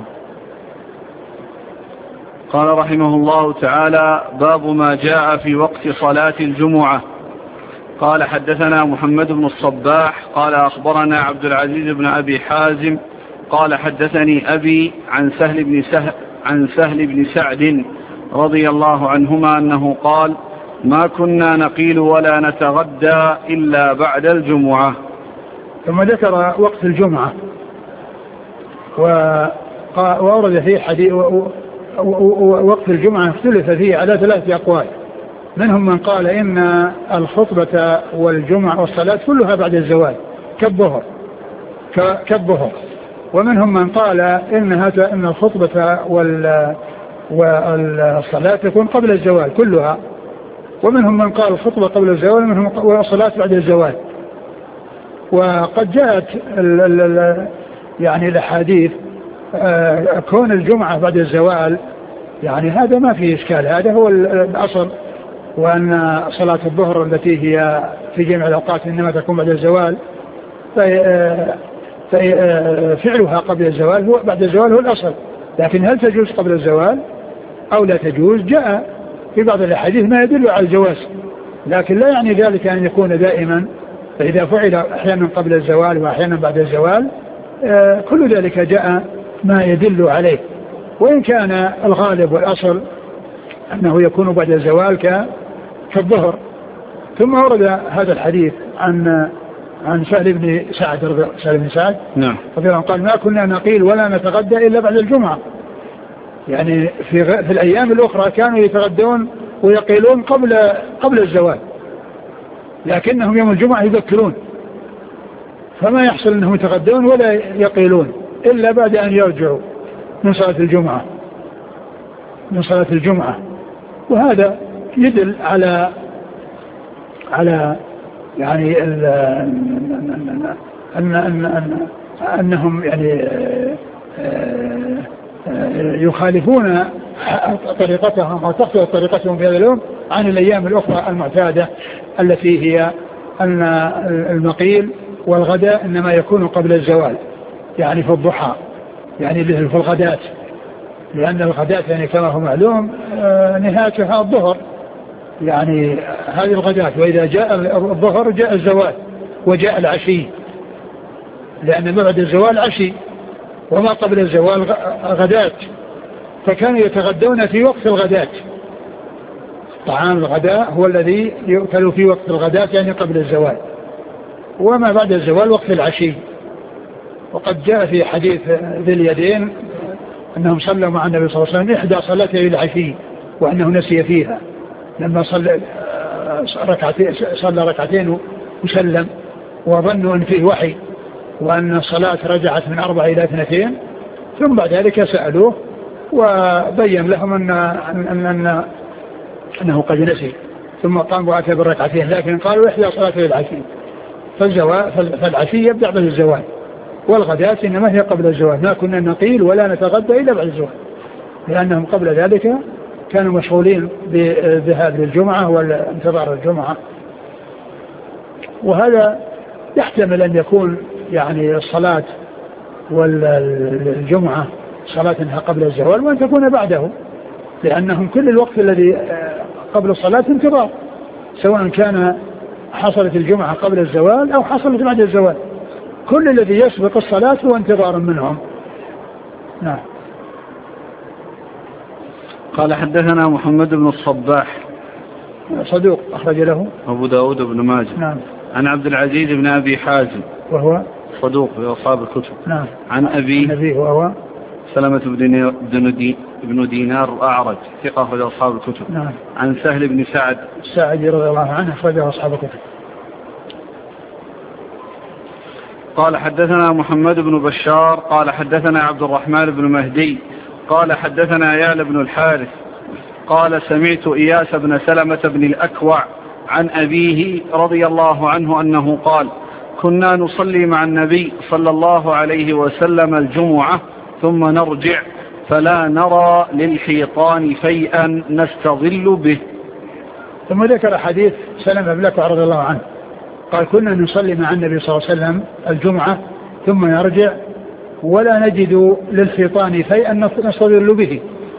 قال رحمه الله تعالى: باب ما جاء في وقت صلاة الجمعة. قال حدثنا محمد بن الصباح قال أخبرنا عبد العزيز بن أبي حازم قال حدثني أبي عن سهل بن سعد رضي الله عنهما أنه قال: ما كنا نقيل ولا نتغدى إلا بعد الجمعة. ثم ذكر وقت الجمعة وأورد فيه حديث وقت الجمعة اختلف فيه على 3 أقوال. منهم من قال إن الخطبة والجمعة والصلاة كلها بعد الزوال كالظهر، ومنهم من قال إن الخطبة والصلاة تكون قبل الزوال كلها، ومنهم من قال الخطبة قبل الزوال، ومنهم والصلاة بعد الزوال. وقد جاءت يعني الأحاديث كون الجمعة بعد الزوال، يعني هذا ما فيه إشكال، هذا هو الأصل، وأن صلاة الظهر التي هي في جميع الأوقات إنما تكون بعد الزوال، ففعلها قبل الزوال هو بعد الزوال هو الأصل. لكن هل تجوز قبل الزوال أو لا تجوز؟ جاء في بعض الأحاديث ما يدل على الجواز، لكن لا يعني ذلك أن يكون دائما، فإذا فعل أحيانا قبل الزوال وأحيانا بعد الزوال كل ذلك جاء ما يدل عليه، وإن كان الغالب والأصل أنه يكون بعد الزوال كالظهر. ثم ورد هذا الحديث عن سهل بن سعد نعم. قال: ما كنا نقيل ولا نتغدى إلا بعد الجمعة. يعني في الأيام الأخرى كانوا يتغدون ويقيلون قبل الزوال، لكنهم يوم الجمعة يذكرون، فما يحصل أنهم يتغدون ولا يقيلون إلا بعد أن يرجعوا من صلاة الجمعة. وهذا يدل على يعني أنهم يعني يخالفون طريقتهم وتختلف طريقتهم في هذا اليوم عن الأيام الأخرى المعتادة التي هي أن المقيل والغداء إنما يكون قبل الزوال، يعني في الضحى، يعني في الغداة، لأن الغداة يعني كما هو معلوم نهايتها الظهر، يعني هذه الغداة. وإذا جاء الظهر جاء الزوال وجاء العشي، لأن ما بعد الزوال عشي وما قبل الزوال غداة، فكانوا يتغدون في وقت الغداة. طعام الغداء هو الذي يؤكل في وقت الغداة يعني قبل الزوال، وما بعد الزوال وقت العشي. وقد جاء في حديث ذي اليدين أنهم صلوا مع النبي صلى الله عليه وسلم إحدى صلاتي العشي وأنه نسي فيها، لما صلى ركعتين وسلم وظنوا أن فيه وحي وأن الصلاة رجعت من 4 إلى 2، ثم بعد ذلك سألوه وبين لهم أنه قد نسي، ثم قام وأتى بالركعتين، لكن قالوا إحدى صلاتي العشي، فالعشي يبدأ بعد الزوال، والغداة إنما هي قبل الزوال. ما كنا نقيل ولا نتغدى إلا بعد الزوال، لأنهم قبل ذلك كانوا مشغولين بالذهاب للجمعة والانتظار الجمعة. وهذا يحتمل أن يكون يعني الصلاة والجمعة صلاتها قبل الزوال وأن تكون بعده، لأنهم كل الوقت الذي قبل الصلاة انتظار، سواء كان حصلت الجمعة قبل الزوال أو حصلت بعد الزوال. كل الذي يسبق الصلاة هو انتظار منهم. نعم. قال حدثنا محمد بن الصباح صدوق أخرج له أبو داود بن ماجه. نعم. عن عبد العزيز بن أبي حازم وهو صدوق في أصحاب الكتب. نعم. عن أبيه وهو سلمة بن دينار الأعرج ثقة في أصحاب الكتب. نعم. عن سهل بن سعد الساعدي رضي الله عنه أخرجه أصحاب الكتب. قال حدثنا محمد بن بشار قال حدثنا عبد الرحمن بن مهدي قال حدثنا يعلى بن الحارث قال سمعت إياس بن سلمة بن الأكوع عن أبيه رضي الله عنه أنه قال كنا نصلي مع النبي صلى الله عليه وسلم الجمعة ثم نرجع فلا نرى للحيطان فيئا نستظل به. ثم ذكر حديث سلمة بن الأكوع رضي الله عنه قال كنا نصلي مع النبي صلى الله عليه وسلم الجمعة ثم نرجع ولا نجد للحيطان فيئا نستظل به.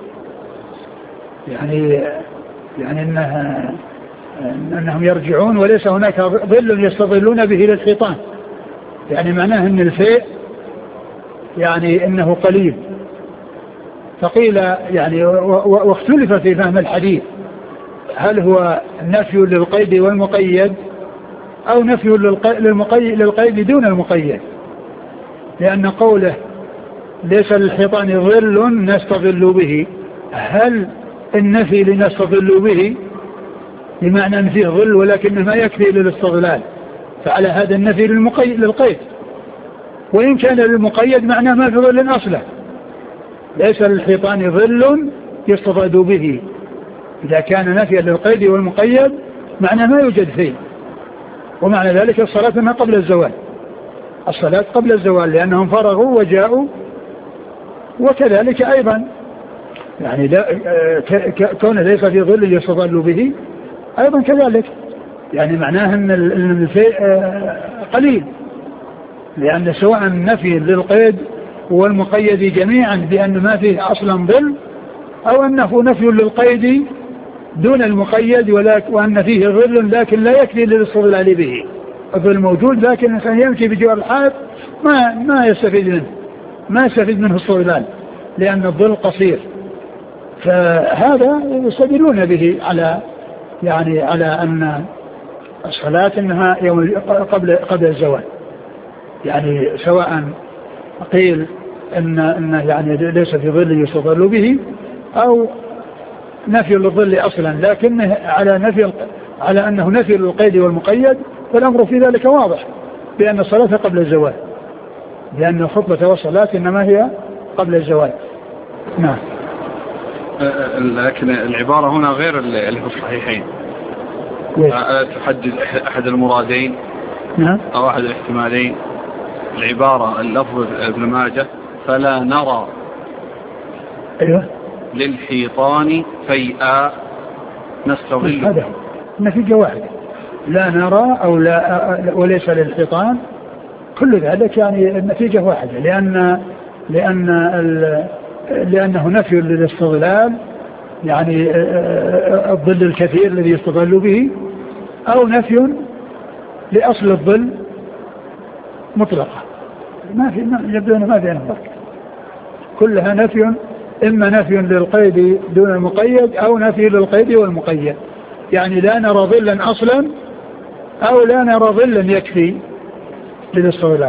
يعني أنهم يرجعون وليس هناك ظل يستظلون به للحيطان. يعني معناه أن الفيء يعني أنه قليل. فقيل يعني واختلف في فهم الحديث هل هو نفي للقيد والمقيد أو نفي للقيد دون المقيد. لأن قوله ليس للحيطان ظل نستظل به هل النفي لنستظل به بمعنى أن فيه ظل ولكنه ما يكفي للاستظلال فعلى هذا النفي للقيد. وإن كان للمقيد معناه ما في ظل أصله ليس للحيطان ظل يستظل به. إذا كان نفيا للقيد والمقيد معناه ما يوجد فيه. ومعنى ذلك الصلاة أنها قبل الزوال. الصلاة قبل الزوال لأنهم فرغوا وجاءوا. وكذلك أيضا يعني كون ليس في ظل يستظل به أيضا كذلك يعني معناه أن الفيء قليل. لأن سواء نفي للقيد والمقيد جميعا بأن ما فيه أصلا ظل أو أنه نفي للقيد دون المقيد وأن فيه ظل لكن لا يكفي للاستظلال به. الظل موجود لكن الإنسان يمشي بجوار الحائط ما يستفيد منه الاستظلال لأن الظل قصير. فهذا يستدلون به على أن الصلاة إنها يوم قبل الزوال. يعني سواء قيل إن يعني ليس في ظل يستظل به أو نفي للظل أصلا لكنه على أنه نفي للقيد والمقيد فالأمر في ذلك واضح بأن الصلاة قبل الزوال لأن الخطبة والصلاة إنما هي قبل الزوال. نعم. لكن العبارة هنا غير اللي في الصحيحين تحدد أحد المرادين. نعم. أو أحد الاحتمالين. العبارة اللفظ ابن ماجه فلا نرى أيوة للحيطان فيئا نستظل. هذا نتيجة واحدة لا نرى أو لا وليس للحيطان كل ذلك يعني النتيجة واحدة لأنه نفي للاستظلال يعني الظل الكثير الذي يستظل به أو نفي لأصل الظل مطلقة يبدو أنه ما في فرق كلها نفي إما نفي للقيد دون المقيد أو نفي للقيد والمقيد. يعني لا نرى ظلا أصلا أو لا نرى ظلا يكفي للاستظلال.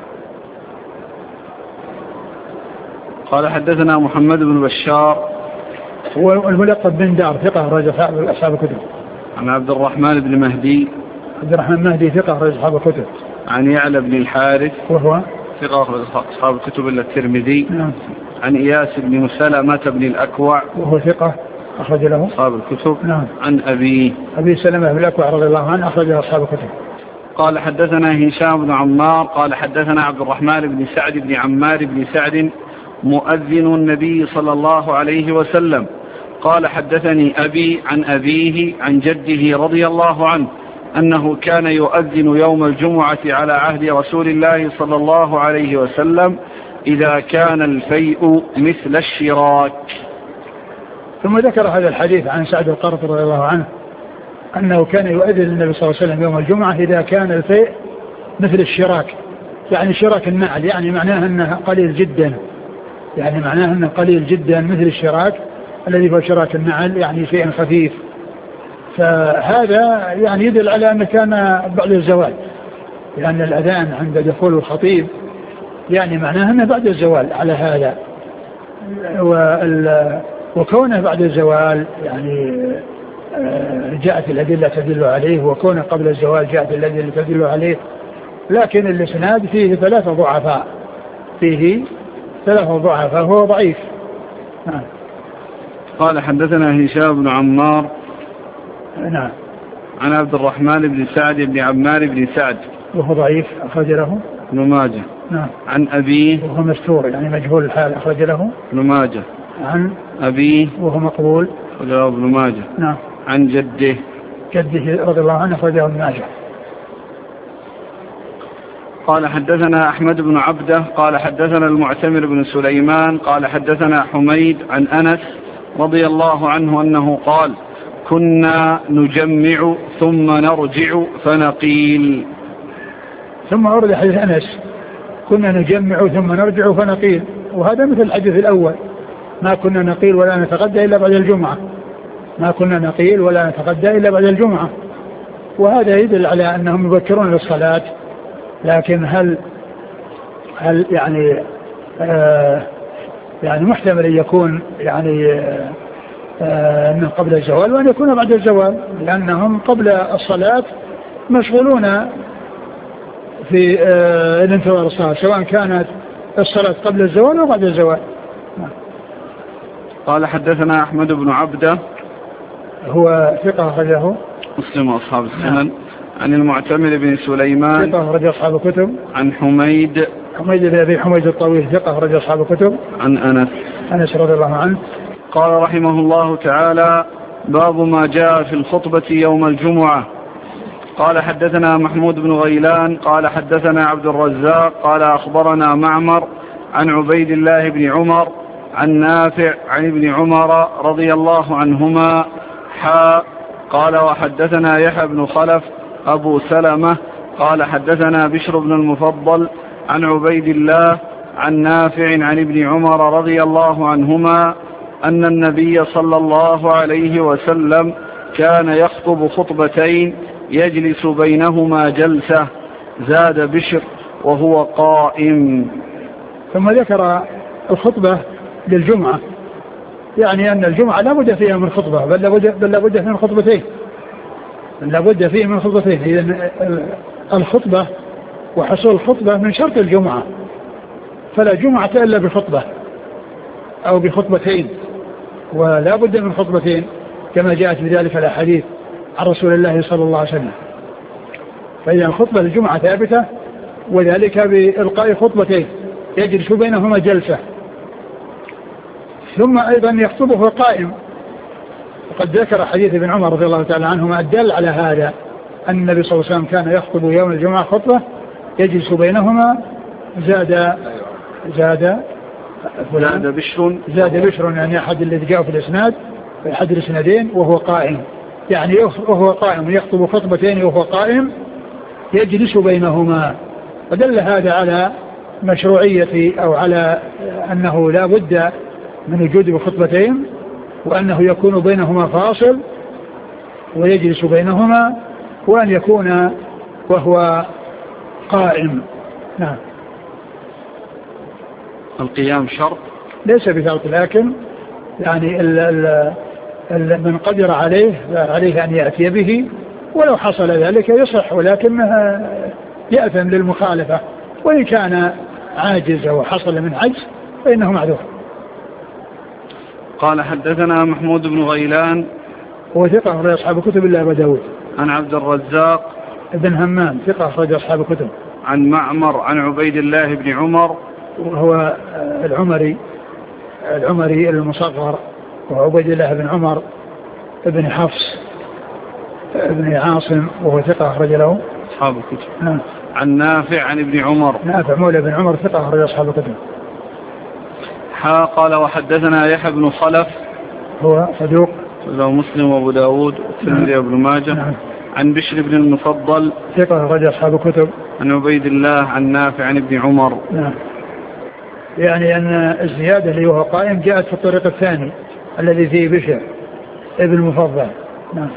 قال حدثنا محمد بن بشار هو الملقب بن دار ثقة رجل أصحاب الكتب. عن عبد الرحمن بن مهدي ثقة رجل أصحاب الكتب. عن يعلى بن الحارث وهو ثقة أصحاب الكتب إلا الترمذي. نعم. عن إياس بن سلمة بن الأكوع وهو ثقة أخرج له أصحاب الكتب. نعم. عن أبي سلمة بن الأكوع رضي الله عنه أخرج له أصحاب الكتب. قال حدثنا هشام بن عمار قال حدثنا عبد الرحمن بن سعد بن عمار بن سعد مؤذن النبي صلى الله عليه وسلم قال حدثني أبي عن أبيه عن جده رضي الله عنه أنه كان يؤذن يوم الجمعة على عهد رسول الله صلى الله عليه وسلم إذا كان الفيء مثل الشراك. ثم ذكر هذا الحديث عن سعد القرط رضي الله عنه أنه كان يؤذن النبي صلى الله عليه وسلم يوم الجمعة إذا كان الفيء مثل الشراك، يعني شراك النعل، يعني معناه أنه قليل جدا، يعني معناه أنه قليل جدا مثل الشراك الذي هو شراك النعل، يعني شيء خفيف. فهذا يعني يدل على أنه كان بعد الزوال، لأن الأذان عند دخول الخطيب يعني معناه أنه بعد الزوال على هذا. وكونه بعد الزوال يعني جاءت الأدلة تدل عليه، وكونه قبل الزوال جاءت الأدلة تدل عليه، لكن الإسناد فيه 3 ضعفاء، فيه 3 ضعفاء، فهو ضعيف. قال حدثنا هشام بن عمار نعم عن عبد الرحمن بن سعد بن عمار بن سعد وهو ضعيف، أخرج له ابن ماجه. نعم. عن أبيه وهو مستور يعني مجهول الحال، أخرج له ابن ماجه. عن أبيه وهو مقبول، أخرج له ابن ماجه. نعم. عن جده رضي الله عنه، أخرج له ابن ماجه. قال حدثنا أحمد بن عبده قال حدثنا المعتمر بن سليمان قال حدثنا حميد عن أنس رضي الله عنه أنه قال كنا نجمع ثم نرجع فنقيل. ثم أورد حديث أنس كنا نجمع ثم نرجع فنقيل، وهذا مثل الحديث الأول، ما كنا نقيل ولا نتغدى إلا بعد الجمعة، ما كنا نقيل ولا نتغدى إلا بعد الجمعة. وهذا يدل على أنهم يبكرون للصلاة، لكن هل يعني يعني محتمل أن يكون يعني أنه قبل الزوال، وأن يكون بعد الزوال، لأنهم قبل الصلاة مشغولون في الانتظار الصلاة، سواء كانت الصلاة قبل الزوال أو بعد الزوال. قال حدثنا أحمد بن عبده هو ثقة أخرجه مسلم وأصحاب السنن. عن المعتمر بن سليمان ثقة أخرج أصحاب الكتب. عن حميد بن أبي حميد الطويل ثقة أخرج أصحاب الكتب. عن أنس رضي الله عنه قال رحمه الله تعالى باب ما جاء في الخطبة يوم الجمعة. قال حدثنا محمود بن غيلان قال حدثنا عبد الرزاق قال أخبرنا معمر عن عبيد الله بن عمر عن نافع عن ابن عمر رضي الله عنهما قال وحدثنا يحيى بن خلف أبو سلمة قال حدثنا بشر بن المفضل عن عبيد الله عن نافع عن ابن عمر رضي الله عنهما أن النبي صلى الله عليه وسلم كان يخطب خطبتين يجلس بينهما جلسة زاد بشر وهو قائم. ثم ذكر الخطبة للجمعة، يعني أن الجمعة لا بد فيها من خطبة، بل لا بد من خطبتين، لا بد فيه من خطبتين. إذن الخطبة وحصول الخطبة من شرط الجمعة، فلا جمعة إلا بخطبة أو بخطبتين، ولا بد من خطبتين كما جاءت بذلك الأحاديث عن رسول الله صلى الله عليه وسلم. فإذا الخطبة الجمعة ثابتة، وذلك بإلقاء خطبتين يجلس بينهما جلسة، ثم أيضا يخطبه قائم. وقد ذكر حديث ابن عمر رضي الله تعالى عنهما الدل على هذا، أن النبي صلى الله عليه وسلم كان يخطب يوم الجمعة خطبة يجلس بينهما زاد بشر يعني أحد الذي جاء في الإسناد في أحد الإسنادين وهو قائم، يعني وهو قائم يخطب خطبتين وهو قائم يجلس بينهما. ودل هذا على مشروعية أو على أنه لا بد من وجود بخطبتين، وأنه يكون بينهما فاصل ويجلس بينهما، وأن يكون وهو قائم. نعم. القيام شرط ليس بشرط، لكن يعني من قدر عليه أن يأتي به، ولو حصل ذلك يصح، ولكنها يأثم للمخالفة، وإن كان عاجز أو حصل من عجز فإنه معذور. قال حدثنا محمود بن غيلان هو ثقة أخرج أصحاب الكتب إلا أبا داود. عن عبد الرزاق ابن همام ثقة أخرج أصحاب الكتب. عن معمر عن عبيد الله بن عمر وهو العمري المصغر، وعبيد الله بن عمر ابن حفص ابن عاصم، وهو ثقة أخرج له أصحاب الكتب. عن نافع عن ابن عمر نافع مولى بن عمر ثقة أخرج أصحاب الكتب. قال وحدثنا يحيى بن خلف هو صدوق له مسلم وأبو داود والترمذي وابن ماجه. نعم. عن بشر بن المفضل ثقة أخرج أصحاب الكتب. عن عبيد الله عن نافع عن ابن عمر. نعم. يعني أن الزيادة اللي هو قائم جاءت في الطريق الثاني الذي فيه بشر ابن المفضل. نعم.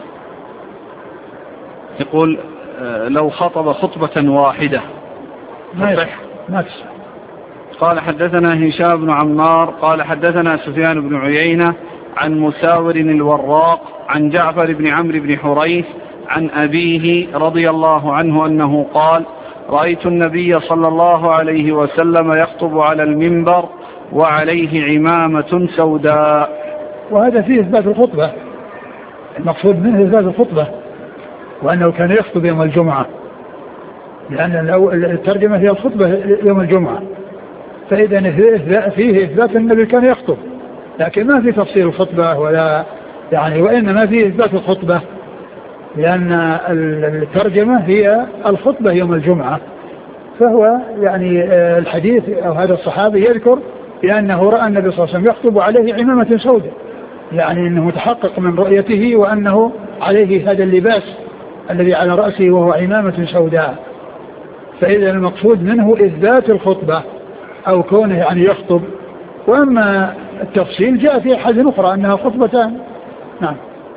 يقول لو خطب خطبة واحدة ما تصح. قال حدثنا هشام بن عمار قال حدثنا سفيان بن عيينة عن مساور الوراق عن جعفر بن عمرو بن حريث عن أبيه رضي الله عنه أنه قال رأيت النبي صلى الله عليه وسلم يخطب على المنبر وعليه عمامة سوداء. وهذا فيه إثبات الخطبة، المقصود منه إثبات الخطبة، وأنه كان يخطب يوم الجمعة، لأن الترجمة هي الخطبة يوم الجمعة، فإذا فيه إثبات النبي كان يخطب، لكن ما في تفصيل الخطبة ولا يعني، وإنما فيه إثبات الخطبة، لأن الترجمة هي الخطبة يوم الجمعة. فهو يعني الحديث أو هذا الصحابي يذكر بأنه رأى النبي صلى الله عليه وسلم يخطب عليه عمامة سوداء، يعني أنه متحقق من رؤيته وأنه عليه هذا اللباس الذي على رأسه وهو عمامة سوداء. فإذا المقصود منه إثبات الخطبة أو كونه يعني يخطب، وأما التفصيل جاء في أحد أخرى أنها خطبتان. نعم.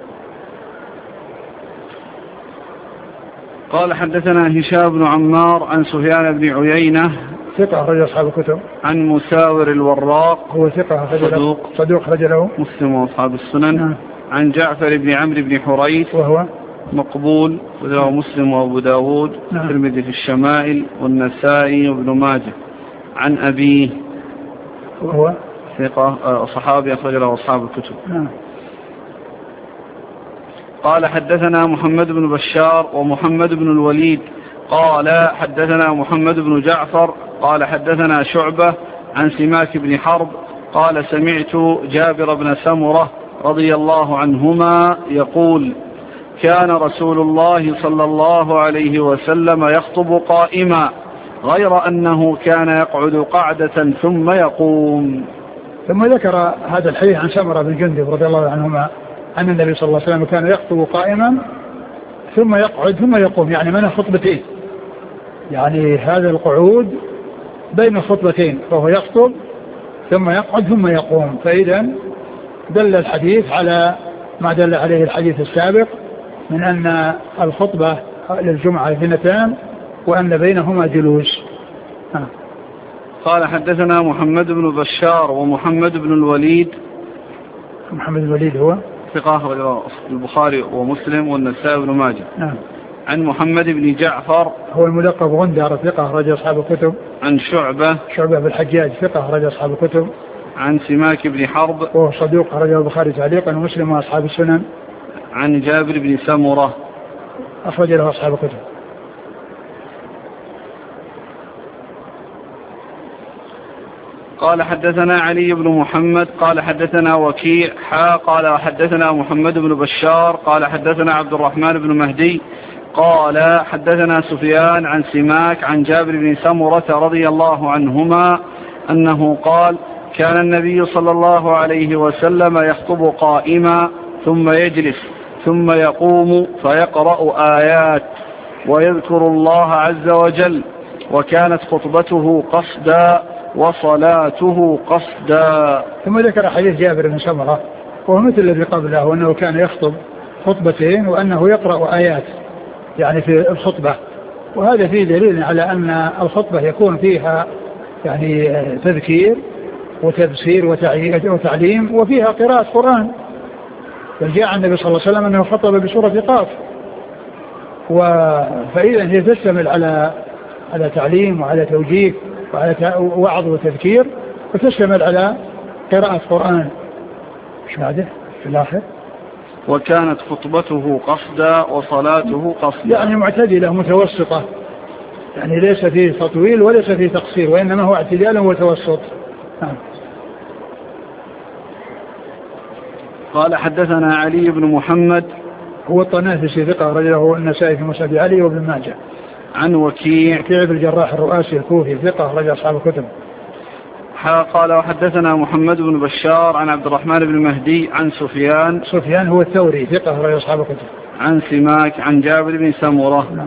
قال حدثنا هشام بن عمار عن سفيان بن عيينة ثقة أخرج أصحاب الكتب. عن مساور الوراق هو ثقة صدوق أخرج له مسلم وأصحاب السنن. نعم. عن جعفر بن عمرو بن حريث وهو مقبول وله مسلم وأبو داود والترمذي في الشمائل والنسائي وابن ماجه. عن أبيه وهو ثقة صحابي أخرج له أصحاب الكتب. نعم. قال حدثنا محمد بن بشار ومحمد بن الوليد قال حدثنا محمد بن جعفر قال حدثنا شعبة عن سماك بن حرب قال سمعت جابر بن سمرة رضي الله عنهما يقول كان رسول الله صلى الله عليه وسلم يخطب قائما غير أنه كان يقعد قعدة ثم يقوم. ثم ذكر هذا الحديث عن سمرة بن جندب رضي الله عنهما أن النبي صلى الله عليه وسلم كان يخطب قائما ثم يقعد ثم يقوم، يعني من خطبتين، يعني هذا القعود بين الخطبتين، فهو يخطب ثم يقعد ثم يقوم. فإذا دل الحديث على ما دل عليه الحديث السابق من أن الخطبة للجمعة اثنتان وأن بينهما جلوس. قال حدثنا محمد بن بشار ومحمد بن الوليد. محمد بن الوليد هو ثقة البخاري ومسلم والنسائي وابن ماجه. نعم. عن محمد بن جعفر هو الملقب غندر ثقة أخرج أصحاب الكتب. عن شعبة بالحجاج ثقة أخرج أصحاب الكتب. عن سماك بن حرب وهو صدوق أخرجه البخاري تعليقا ومسلم وأصحاب السنن. عن جابر بن سمرة أخرج له أصحاب الكتب. قال حدثنا علي بن محمد قال حدثنا وكيع قال حدثنا محمد بن بشار قال حدثنا عبد الرحمن بن مهدي قال حدثنا سفيان عن سماك عن جابر بن سمرة رضي الله عنهما أنه قال كان النبي صلى الله عليه وسلم يخطب قائما ثم يجلس ثم يقوم فيقرأ آيات ويذكر الله عز وجل، وكانت خطبته قصدا وصلاته قصدا. ثم ذكر حديث جابر بن سمرة وهو مثل الذي قبله، وأنه كان يخطب خطبتين وأنه يقرأ آيات يعني في الخطبة، وهذا فيه دليل على أن الخطبة يكون فيها يعني تذكير وتبصير وتعليم وفيها قراءة قرآن. فجاء النبي صلى الله عليه وسلم أنه خطب بسورة قاف، فإذا هي تشتمل على تعليم وعلى توجيه وعلى وعظ وتذكير، وتشتمل على قراءة قرآن. مش بعده في الآخر وكانت خطبته قصدا وصلاته قصدا، يعني معتدلة متوسطة، يعني ليس فيه تطويل وليس فيه تقصير، وإنما هو اعتدال وتوسط. قال حدثنا علي بن محمد هو الطنافسي ثقة رجله النسائي في مسند علي وابن ماجه. عن وكيع بن الجراح الرؤاسي الكوفي ثقة رجل أصحاب الكتب. قال وحدثنا محمد بن بشار عن عبد الرحمن بن مهدي عن سفيان هو الثوري ثقة رأي أصحاب الكتب. عن سماك عن جابر بن سمرة. نعم.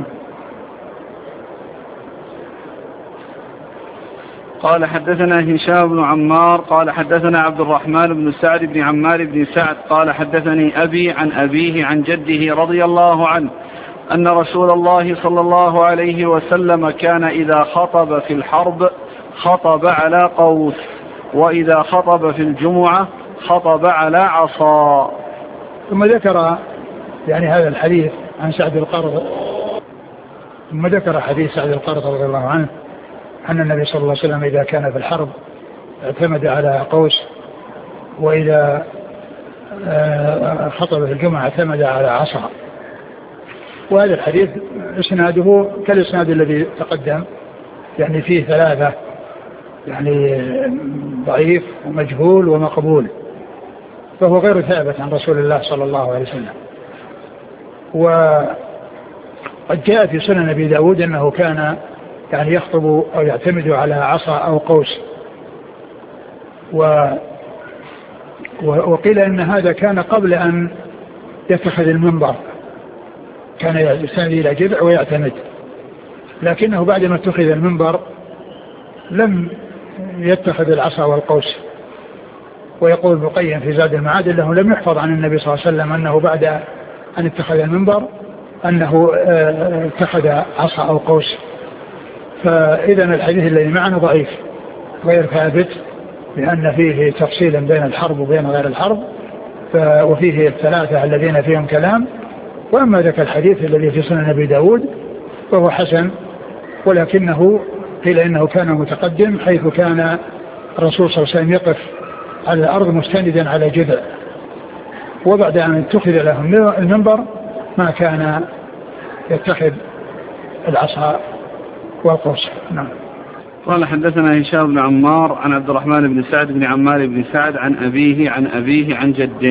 قال حدثنا هشام بن عمار قال حدثنا عبد الرحمن بن سعد بن عمار بن سعد قال حدثني أبي عن أبيه عن جده رضي الله عنه أن رسول الله صلى الله عليه وسلم كان إذا خطب في الحرب خطب على قوس، وإذا خطب في الجمعة خطب على عصا. ثم ذكر يعني هذا الحديث عن سعد القرظ، ثم ذكر حديث سعد القرظ رضي الله عنه أن النبي صلى الله عليه وسلم إذا كان في الحرب اعتمد على قوس، وإذا خطب في الجمعة اعتمد على عصا. وهذا الحديث اسناده كالاسناد الذي تقدم، يعني فيه ثلاثة، يعني ضعيف ومجهول ومقبول، فهو غير ثابت عن رسول الله صلى الله عليه وسلم. وقد جاء في سنن أبي داود أنه كان يعني يخطب أو يعتمد على عصا أو قوس، وقيل أن هذا كان قبل أن يتخذ المنبر، كان يستند إلى جذع ويعتمد، لكنه بعدما اتخذ المنبر لم يتخذ العصا والقوس. ويقول ابن القيم في زاد المعاد أنه لم يحفظ عن النبي صلى الله عليه وسلم أنه بعد أن اتخذ المنبر أنه اتخذ عصا أو قوس. فإذا الحديث الذي معنا ضعيف غير ثابت، لأن فيه تفصيلا بين الحرب وبين غير الحرب، وفيه الثلاثة الذين فيهم كلام. وأما ذاك الحديث الذي في سنن أبي داود فهو حسن، ولكنه قيل إنه كان متقدم، حيث كان الرسول صلى الله عليه وسلم يقف على الأرض مستندا على جذع، وبعد أن اتخذ له المنبر ما كان يتخذ العصا والقوس. نعم. قال حدثنا هشام بن عمار عن عبد الرحمن بن سعد بن عمار بن سعد عن أبيه عن جده.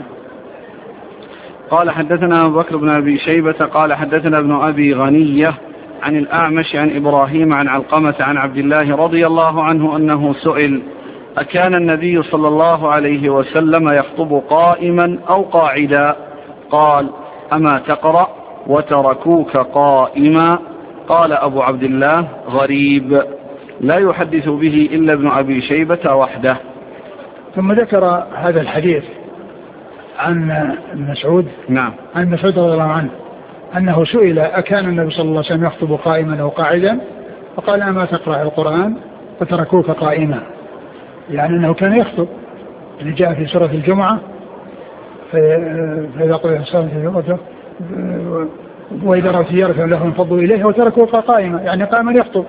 قال حدثنا أبو بكر بن أبي شيبة قال حدثنا ابن أبي غنية عن الأعمش عن إبراهيم عن علقمة عن عبد الله رضي الله عنه أنه سئل: أكان النبي صلى الله عليه وسلم يخطب قائما أو قاعدا؟ قال: أما تقرأ وتركوك قائما؟ قال أبو عبد الله: غريب لا يحدث به إلا ابن أبي شيبة وحده. ثم ذكر هذا الحديث عن مسعود. نعم. عن مسعود رضي الله عنه أنه سئل: أكان النبي صلى الله عليه وسلم يخطب قائما أو قاعدا؟ فقال: أما تقرأ القرآن وتركوك قائما، يعني أنه كان يخطب، اللي جاء في سورة الجمعة: فإذا قضيت الصلاة وإذا رأوا تجارة لهم انفضوا إليها وتركوك قائما، يعني قائما يخطب.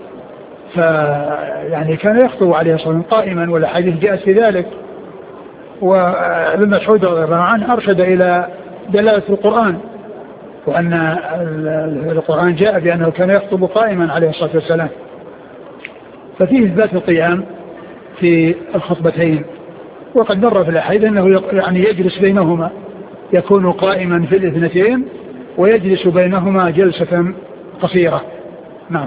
يعني كان يخطب عليه الصلاة والسلام قائما، والحديث جاءت في ذلك. وابن مسعود رضي الله عنه أرشد إلى دلالة القرآن، وأن القرآن جاء بأنه كان يخطب قائما عليه الصلاة والسلام، ففيه إثبات القيام في الخطبتين. وقد مر في الأحاديث أنه يعني يجلس بينهما، يكون قائما في الاثنتين ويجلس بينهما جلسة قصيرة. نعم.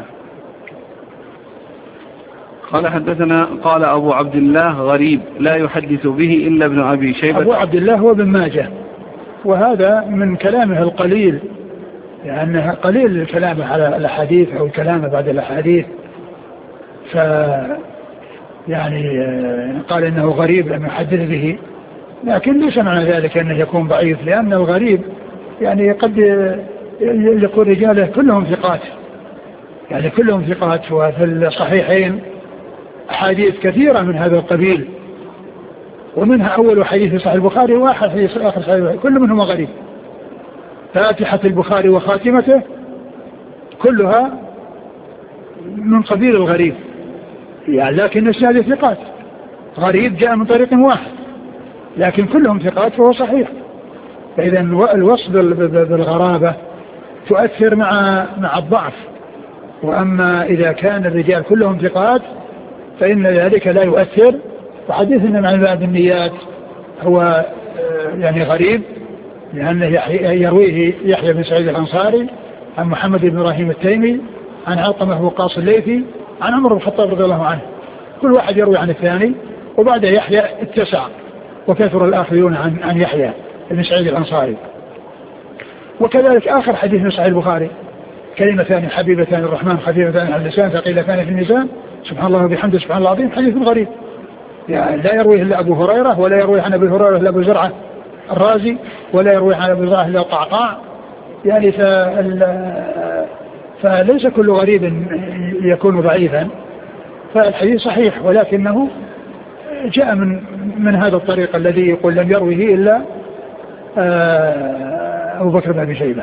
قال حدثنا قال أبو عبد الله: غريب لا يحدث به إلا ابن أبي شيبة. أبو عبد الله هو ابن ماجه، وهذا من كلامه القليل، لأنه قليل الكلام على الأحاديث أو الكلام بعد الأحاديث. يعني قال إنه غريب لم يحدث به، لكن ليس معنى ذلك أنه يكون ضعيف، لأن الغريب يعني قد يكون رجاله كلهم ثقات، يعني كلهم ثقات. وفي الصحيحين أحاديث كثيرة من هذا القبيل، ومنها أول حديث في صحيح البخاري واحد حديث آخر صحيح البخاري، كل منهم غريب. فاتحة البخاري وخاتمته كلها من قبيل الغريب، يعني لكن السادة ثقات. غريب جاء من طريق واحد لكن كلهم ثقات فهو صحيح. فإذا الوصف بالغرابة تؤثر مع الضعف، وأما إذا كان الرجال كلهم ثقات فإن ذلك لا يؤثر. وحديث إنما عن بعض النيات هو يعني غريب، لأنه يرويه يحيى بن سعيد الأنصاري عن محمد بن إبراهيم التيمي عن علقمة وقاص الليثي عن عمر بن الخطاب رضي الله عنه. كل واحد يروي عن الثاني، وبعد يحيى اتسع وكثر الآخرون عن يحيى بن سعيد الأنصاري. وكذلك آخر حديث من صحيح البخاري: كلمتان حبيبتان الرحمن خفيفتان على اللسان ثقيلتان في الميزان سبحان الله وبحمده سبحان الله العظيم. حديث غريب يعني لا يرويه إلا أبو هريرة، ولا يروي عن أبي هريرة إلا أبو زرعة الرازي، ولا يروي عن أبي زرعة إلا القعقاع. يعني فليس كل غريب يكون ضعيفا، فالحديث صحيح، ولكنه جاء من هذا الطريق الذي يقول لم يرويه إلا أبو بكر بن أبي شيبة.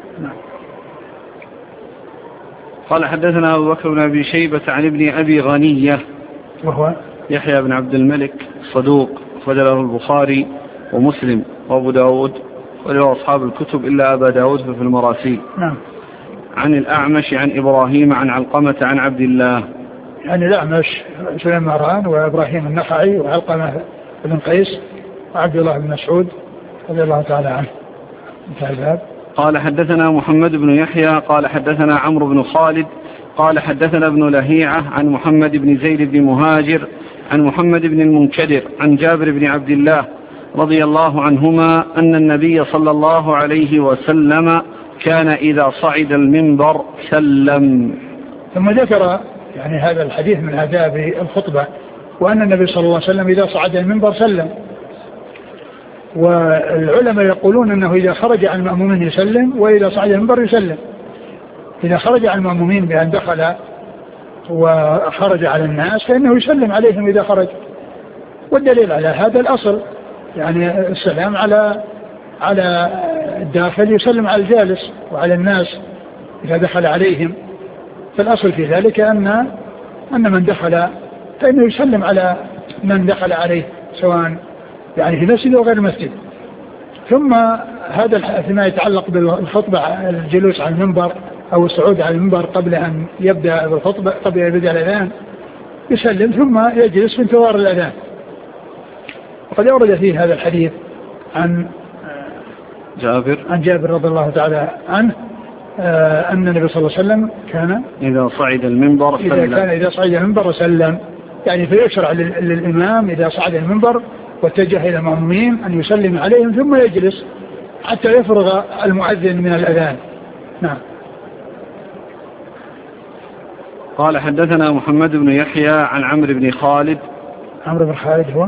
قال حدثنا أبو بكر بن أبي شيبة عن ابن أبي غنية وهو يحيى بن عبد الملك صدوق فجله البخاري ومسلم وأبو داود وله أصحاب الكتب إلا أبا داود في المراسيل. نعم. عن الأعمش عن إبراهيم عن علقمة عن عبد الله. يعني الأعمش سليمان مهران وإبراهيم النخعي وعلقمة بن قيس وعبد الله بن مسعود رضي الله تعالى عنه. قال حدثنا محمد بن يحيى قال حدثنا عمرو بن خالد قال حدثنا ابن لهيعة عن محمد بن زيد بن مهاجر عن محمد بن المنكدر عن جابر بن عبد الله رضي الله عنهما أن النبي صلى الله عليه وسلم كان إذا صعد المنبر سلم. ثم ذكر يعني هذا الحديث من آداب الخطبة، وأن النبي صلى الله عليه وسلم إذا صعد المنبر سلم. والعلماء يقولون أنه إذا خرج عن المأمومين يسلم، وإذا صعد المنبر يسلم. إذا خرج عن المأمومين بأن دخل وخرج على الناس فإنه يسلم عليهم إذا خرج. والدليل على هذا الأصل، يعني السلام على الداخل يسلم على الجالس وعلى الناس إذا دخل عليهم. فالأصل في ذلك أن من دخل فإنه يسلم على من دخل عليه سواء يعني في مسجد أو غير مسجد. ثم هذا فيما يتعلق بالخطبة الجلوس على المنبر أو الصعود على المنبر قبل أن يبدأ بالخطبة قبل أن يبدأ الأذان يسلم ثم يجلس في انتظار الأذان. وقد أورد فيه هذا الحديث عن جابر رضي الله تعالى عنه أن النبي صلى الله عليه وسلم كان إذا صعد المنبر سلم. إذا صعد المنبر سلم، يعني فيشرع للإمام إذا صعد المنبر واتجه إلى المأمومين أن يسلم عليهم ثم يجلس حتى يفرغ المؤذن من الأذان. نعم. قال حدثنا محمد بن يحيى عن عمرو بن خالد. عمرو بن خالد هو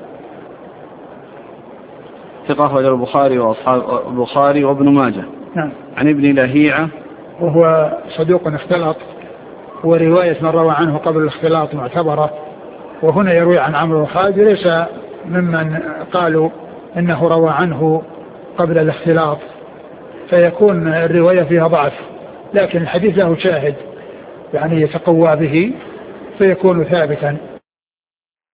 ثقة وجه البخاري وأصحاب البخاري وابن ماجه. نعم. عن ابن لهيعة وهو صدوق اختلط، ورواية من روى عنه قبل الاختلاط معتبرة. وهنا يروي عن عمرو بن خالد ليس ممن قالوا إنه روى عنه قبل الاختلاط فيكون الرواية فيها ضعف، لكن الحديث له شاهد يعني يتقوى به فيكون ثابتا.